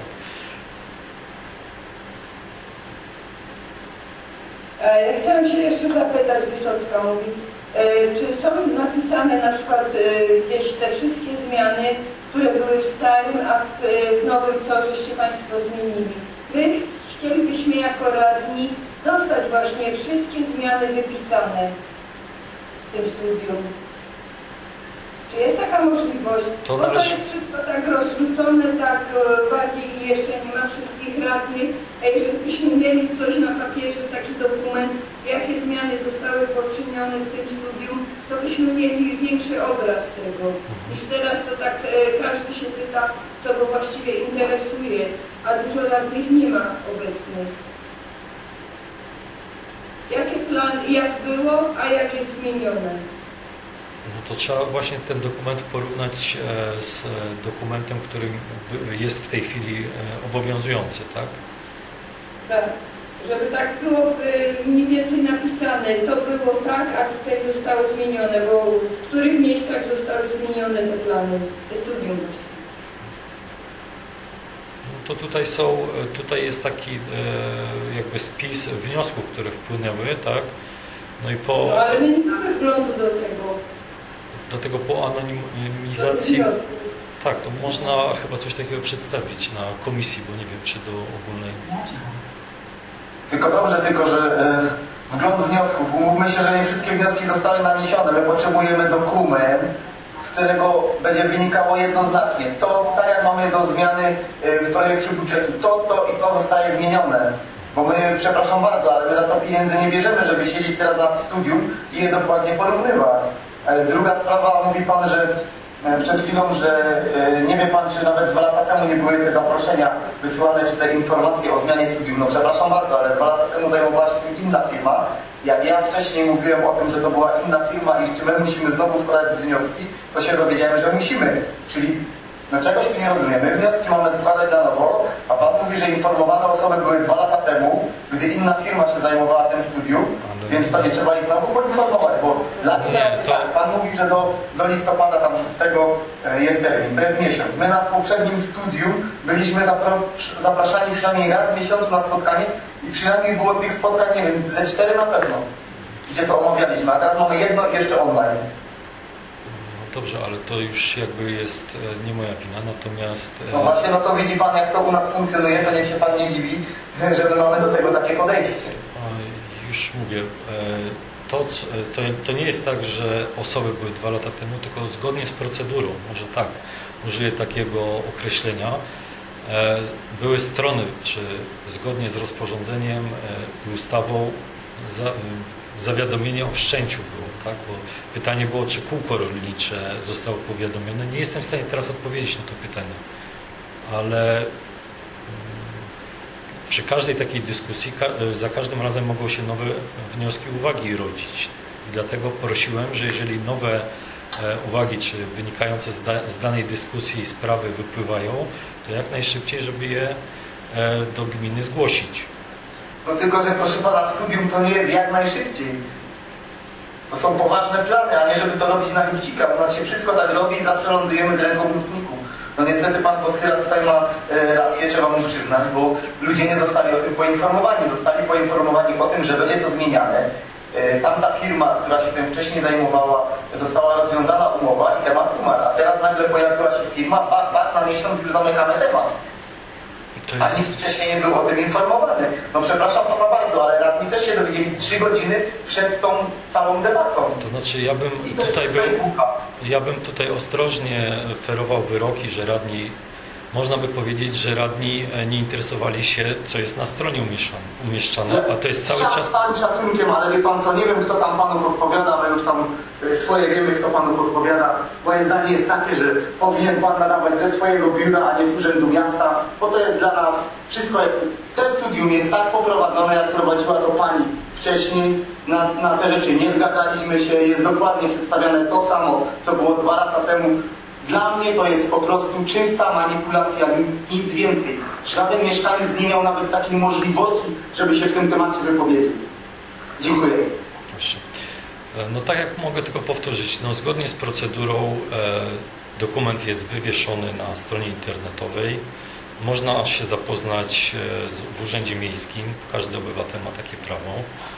Ja chciałam się jeszcze zapytać, Wysocka mówi, czy są napisane na przykład gdzieś te wszystkie zmiany, które były w starym, a w nowym, co żeście Państwo zmienili? My chcielibyśmy jako radni dostać właśnie wszystkie zmiany wypisane w tym studium. Czy jest taka możliwość? Bo to jest wszystko tak rozrzucone, tak bardziej i jeszcze nie ma wszystkich radnych. A jeżeli byśmy mieli coś na papierze, taki dokument, jakie zmiany zostały poczynione w tym studium, to byśmy mieli większy obraz tego. Niż teraz to tak każdy się pyta, co go właściwie interesuje, a dużo radnych nie ma obecnych. Jakie plany, jak było, a jak jest zmienione? No to trzeba właśnie ten dokument porównać z dokumentem, który jest w tej chwili obowiązujący, tak? Tak, żeby tak było mniej więcej napisane, to było tak, a tutaj zostało zmienione, bo w których miejscach zostały zmienione te plany, te studium. No to tutaj jest taki jakby spis wniosków, które wpłynęły, tak? No i po... No ale my nie mamy wglądu do tego. Do tego po anonimizacji, tak, to można chyba coś takiego przedstawić na komisji, bo nie wiem, czy do ogólnej. Tylko dobrze, że wgląd wniosków. Umówmy się, że nie wszystkie wnioski zostały naniesione. My potrzebujemy dokument, z którego będzie wynikało jednoznacznie. To, tak jak mamy do zmiany w projekcie budżetu, to i to zostaje zmienione. Bo my, przepraszam bardzo, ale my za to pieniędzy nie bierzemy, żeby siedzieć teraz nad studium i je dokładnie porównywać. Druga sprawa, mówi Pan, że przed chwilą, że nie wie Pan, czy nawet 2 lata temu nie były te zaproszenia wysyłane, czy te informacje o zmianie studium. No przepraszam bardzo, ale 2 lata temu zajmowała się tym inna firma. Jak ja wcześniej mówiłem o tym, że to była inna firma i czy my musimy znowu składać wnioski, to się dowiedziałem, że musimy. Czyli no czegoś tu nie rozumiemy. Wnioski mamy składać na nowo, a Pan mówi, że informowane osoby były 2 lata temu, gdy inna firma się zajmowała tym studium, więc to nie trzeba ich znowu poinformować, bo dla mnie tak, Pan mówi, że do listopada tam 6 jest termin, to jest miesiąc. My na poprzednim studium byliśmy zapraszani przynajmniej raz w miesiącu na spotkanie i przynajmniej było tych spotkań, nie wiem, ze 4 na pewno, gdzie to omawialiśmy, a teraz mamy jedno i jeszcze online. Dobrze, ale to już jakby jest nie moja wina, natomiast... No właśnie, no to widzi Pan, jak to u nas funkcjonuje, to niech się Pan nie dziwi, że my mamy do tego takie podejście. Już mówię, to nie jest tak, że osoby były 2 lata temu, tylko zgodnie z procedurą, może tak, użyję takiego określenia, były strony, czy zgodnie z rozporządzeniem i ustawą zawiadomienie o wszczęciu było, tak? Bo pytanie było, czy kółko rolnicze zostało powiadomione. Nie jestem w stanie teraz odpowiedzieć na to pytanie, ale przy każdej takiej dyskusji za każdym razem mogą się nowe wnioski, uwagi rodzić. I dlatego prosiłem, że jeżeli nowe uwagi, czy wynikające z danej dyskusji i sprawy wypływają, to jak najszybciej, żeby je do gminy zgłosić. No tylko, że proszę Pana, studium to nie jest jak najszybciej. To są poważne plany, a nie żeby to robić na chybcika. U nas się wszystko tak robi i zawsze lądujemy w rękomocniku. No niestety Pan Poschyra tutaj ma rację, trzeba mu przyznać, bo ludzie nie zostali o tym poinformowani. Zostali poinformowani o tym, że będzie to zmieniane. Tamta firma, która się tym wcześniej zajmowała, została rozwiązana umowa i temat umarł. A teraz nagle pojawiła się firma, na miesiąc już zamykamy temat. A nikt wcześniej nie był o tym informowany. No przepraszam pana bardzo, ale radni też się dowiedzieli 3 godziny przed tą całą debatą. To znaczy ja bym tutaj ostrożnie ferował wyroki, że radni, można by powiedzieć, że radni nie interesowali się, co jest na stronie umieszczane, a to jest cały czas... Z całym szacunkiem, ale wie pan co, nie wiem, kto tam panu podpowiada, ale już tam swoje wiemy, kto panu podpowiada. Moje zdanie jest takie, że powinien pan nadawać ze swojego biura, a nie z urzędu miasta, bo to jest dla nas wszystko, to studium jest tak poprowadzone, jak prowadziła to pani wcześniej. Na te rzeczy nie zgadzaliśmy się, jest dokładnie przedstawiane to samo, co było 2 lata temu. Dla mnie to jest po prostu czysta manipulacja, nic więcej. Żaden mieszkaniec nie miał nawet takiej możliwości, żeby się w tym temacie wypowiedzieć. Dziękuję. Proszę. No tak jak mogę tylko powtórzyć, no zgodnie z procedurą dokument jest wywieszony na stronie internetowej. Można się zapoznać w Urzędzie Miejskim. Każdy obywatel ma takie prawo.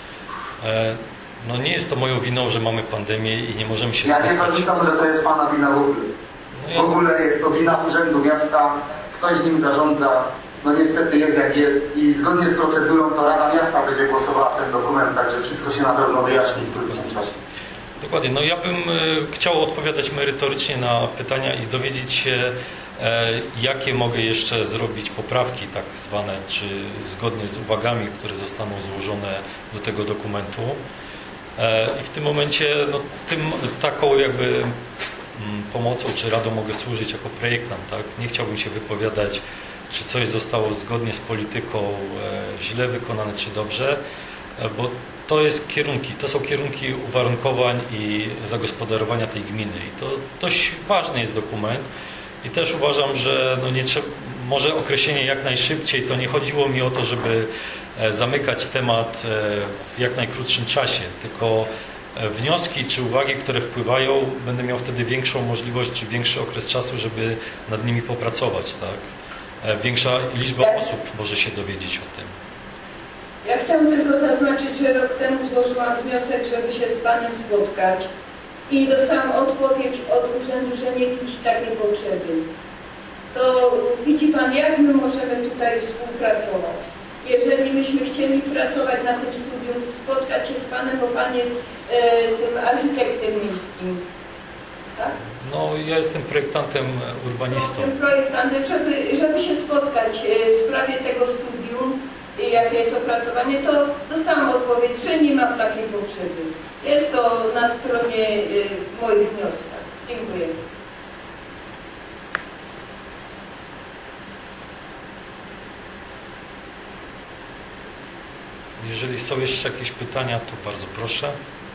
No nie jest to moją winą, że mamy pandemię i nie możemy się spotkać. Ja nie zarzucam, że to jest pana wina w ogóle. W ogóle jest to wina Urzędu Miasta, ktoś nim zarządza, no niestety jest jak jest i zgodnie z procedurą to Rada Miasta będzie głosowała ten dokument, także wszystko się na pewno wyjaśni w krótkim czasie. Dokładnie, no ja bym chciał odpowiadać merytorycznie na pytania i dowiedzieć się, jakie mogę jeszcze zrobić poprawki tak zwane, czy zgodnie z uwagami, które zostaną złożone do tego dokumentu. I w tym momencie no, taką jakby pomocą czy radą mogę służyć jako projektant. Tak? Nie chciałbym się wypowiadać, czy coś zostało zgodnie z polityką źle wykonane, czy dobrze, bo to są kierunki uwarunkowań i zagospodarowania tej gminy. I to dość ważny jest dokument. I też uważam, że no nie trzeba, może określenie jak najszybciej, to nie chodziło mi o to, żeby zamykać temat w jak najkrótszym czasie, tylko wnioski czy uwagi, które wpływają, będę miał wtedy większą możliwość czy większy okres czasu, żeby nad nimi popracować. Tak? Większa liczba osób może się dowiedzieć o tym. Ja chciałam tylko zaznaczyć, że rok temu złożyłam wniosek, żeby się z panem spotkać i dostałam odpowiedź od urzędu, że nie widzi takiej potrzeby. To widzi pan, jak my możemy tutaj współpracować? Jeżeli myśmy chcieli pracować na tym studium, spotkać się z panem, bo pan jest tym architektem miejskim, tak? No, ja jestem projektantem, urbanistą. Tym projektantem, żeby się spotkać w sprawie tego studium, jakie jest opracowanie, to dostałam odpowiedź, że nie mam takiej potrzeby. Jest to na stronie moich wniosków. Dziękuję. Jeżeli są jeszcze jakieś pytania, to bardzo proszę.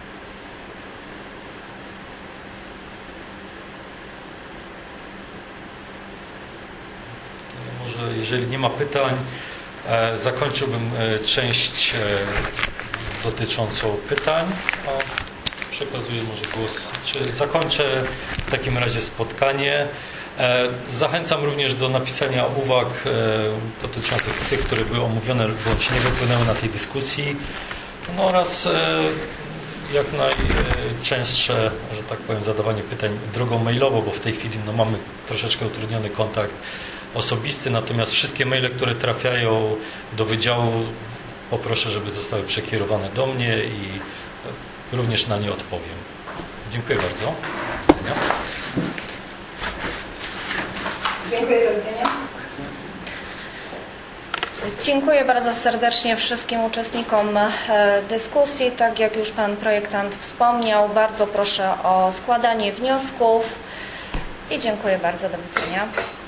To może, jeżeli nie ma pytań, zakończyłbym część dotyczącą pytań. Przekazuję może głos. Zakończę w takim razie spotkanie. Zachęcam również do napisania uwag dotyczących tych, które były omówione bądź nie wypłynęły na tej dyskusji, no oraz jak najczęstsze, że tak powiem, zadawanie pytań drogą mailową, bo w tej chwili no, mamy troszeczkę utrudniony kontakt osobisty, natomiast wszystkie maile, które trafiają do wydziału, poproszę, żeby zostały przekierowane do mnie i również na nie odpowiem. Dziękuję bardzo. Dziękuję, do widzenia. Dziękuję bardzo serdecznie wszystkim uczestnikom dyskusji. Tak jak już pan projektant wspomniał, bardzo proszę o składanie wniosków i dziękuję bardzo. Do widzenia.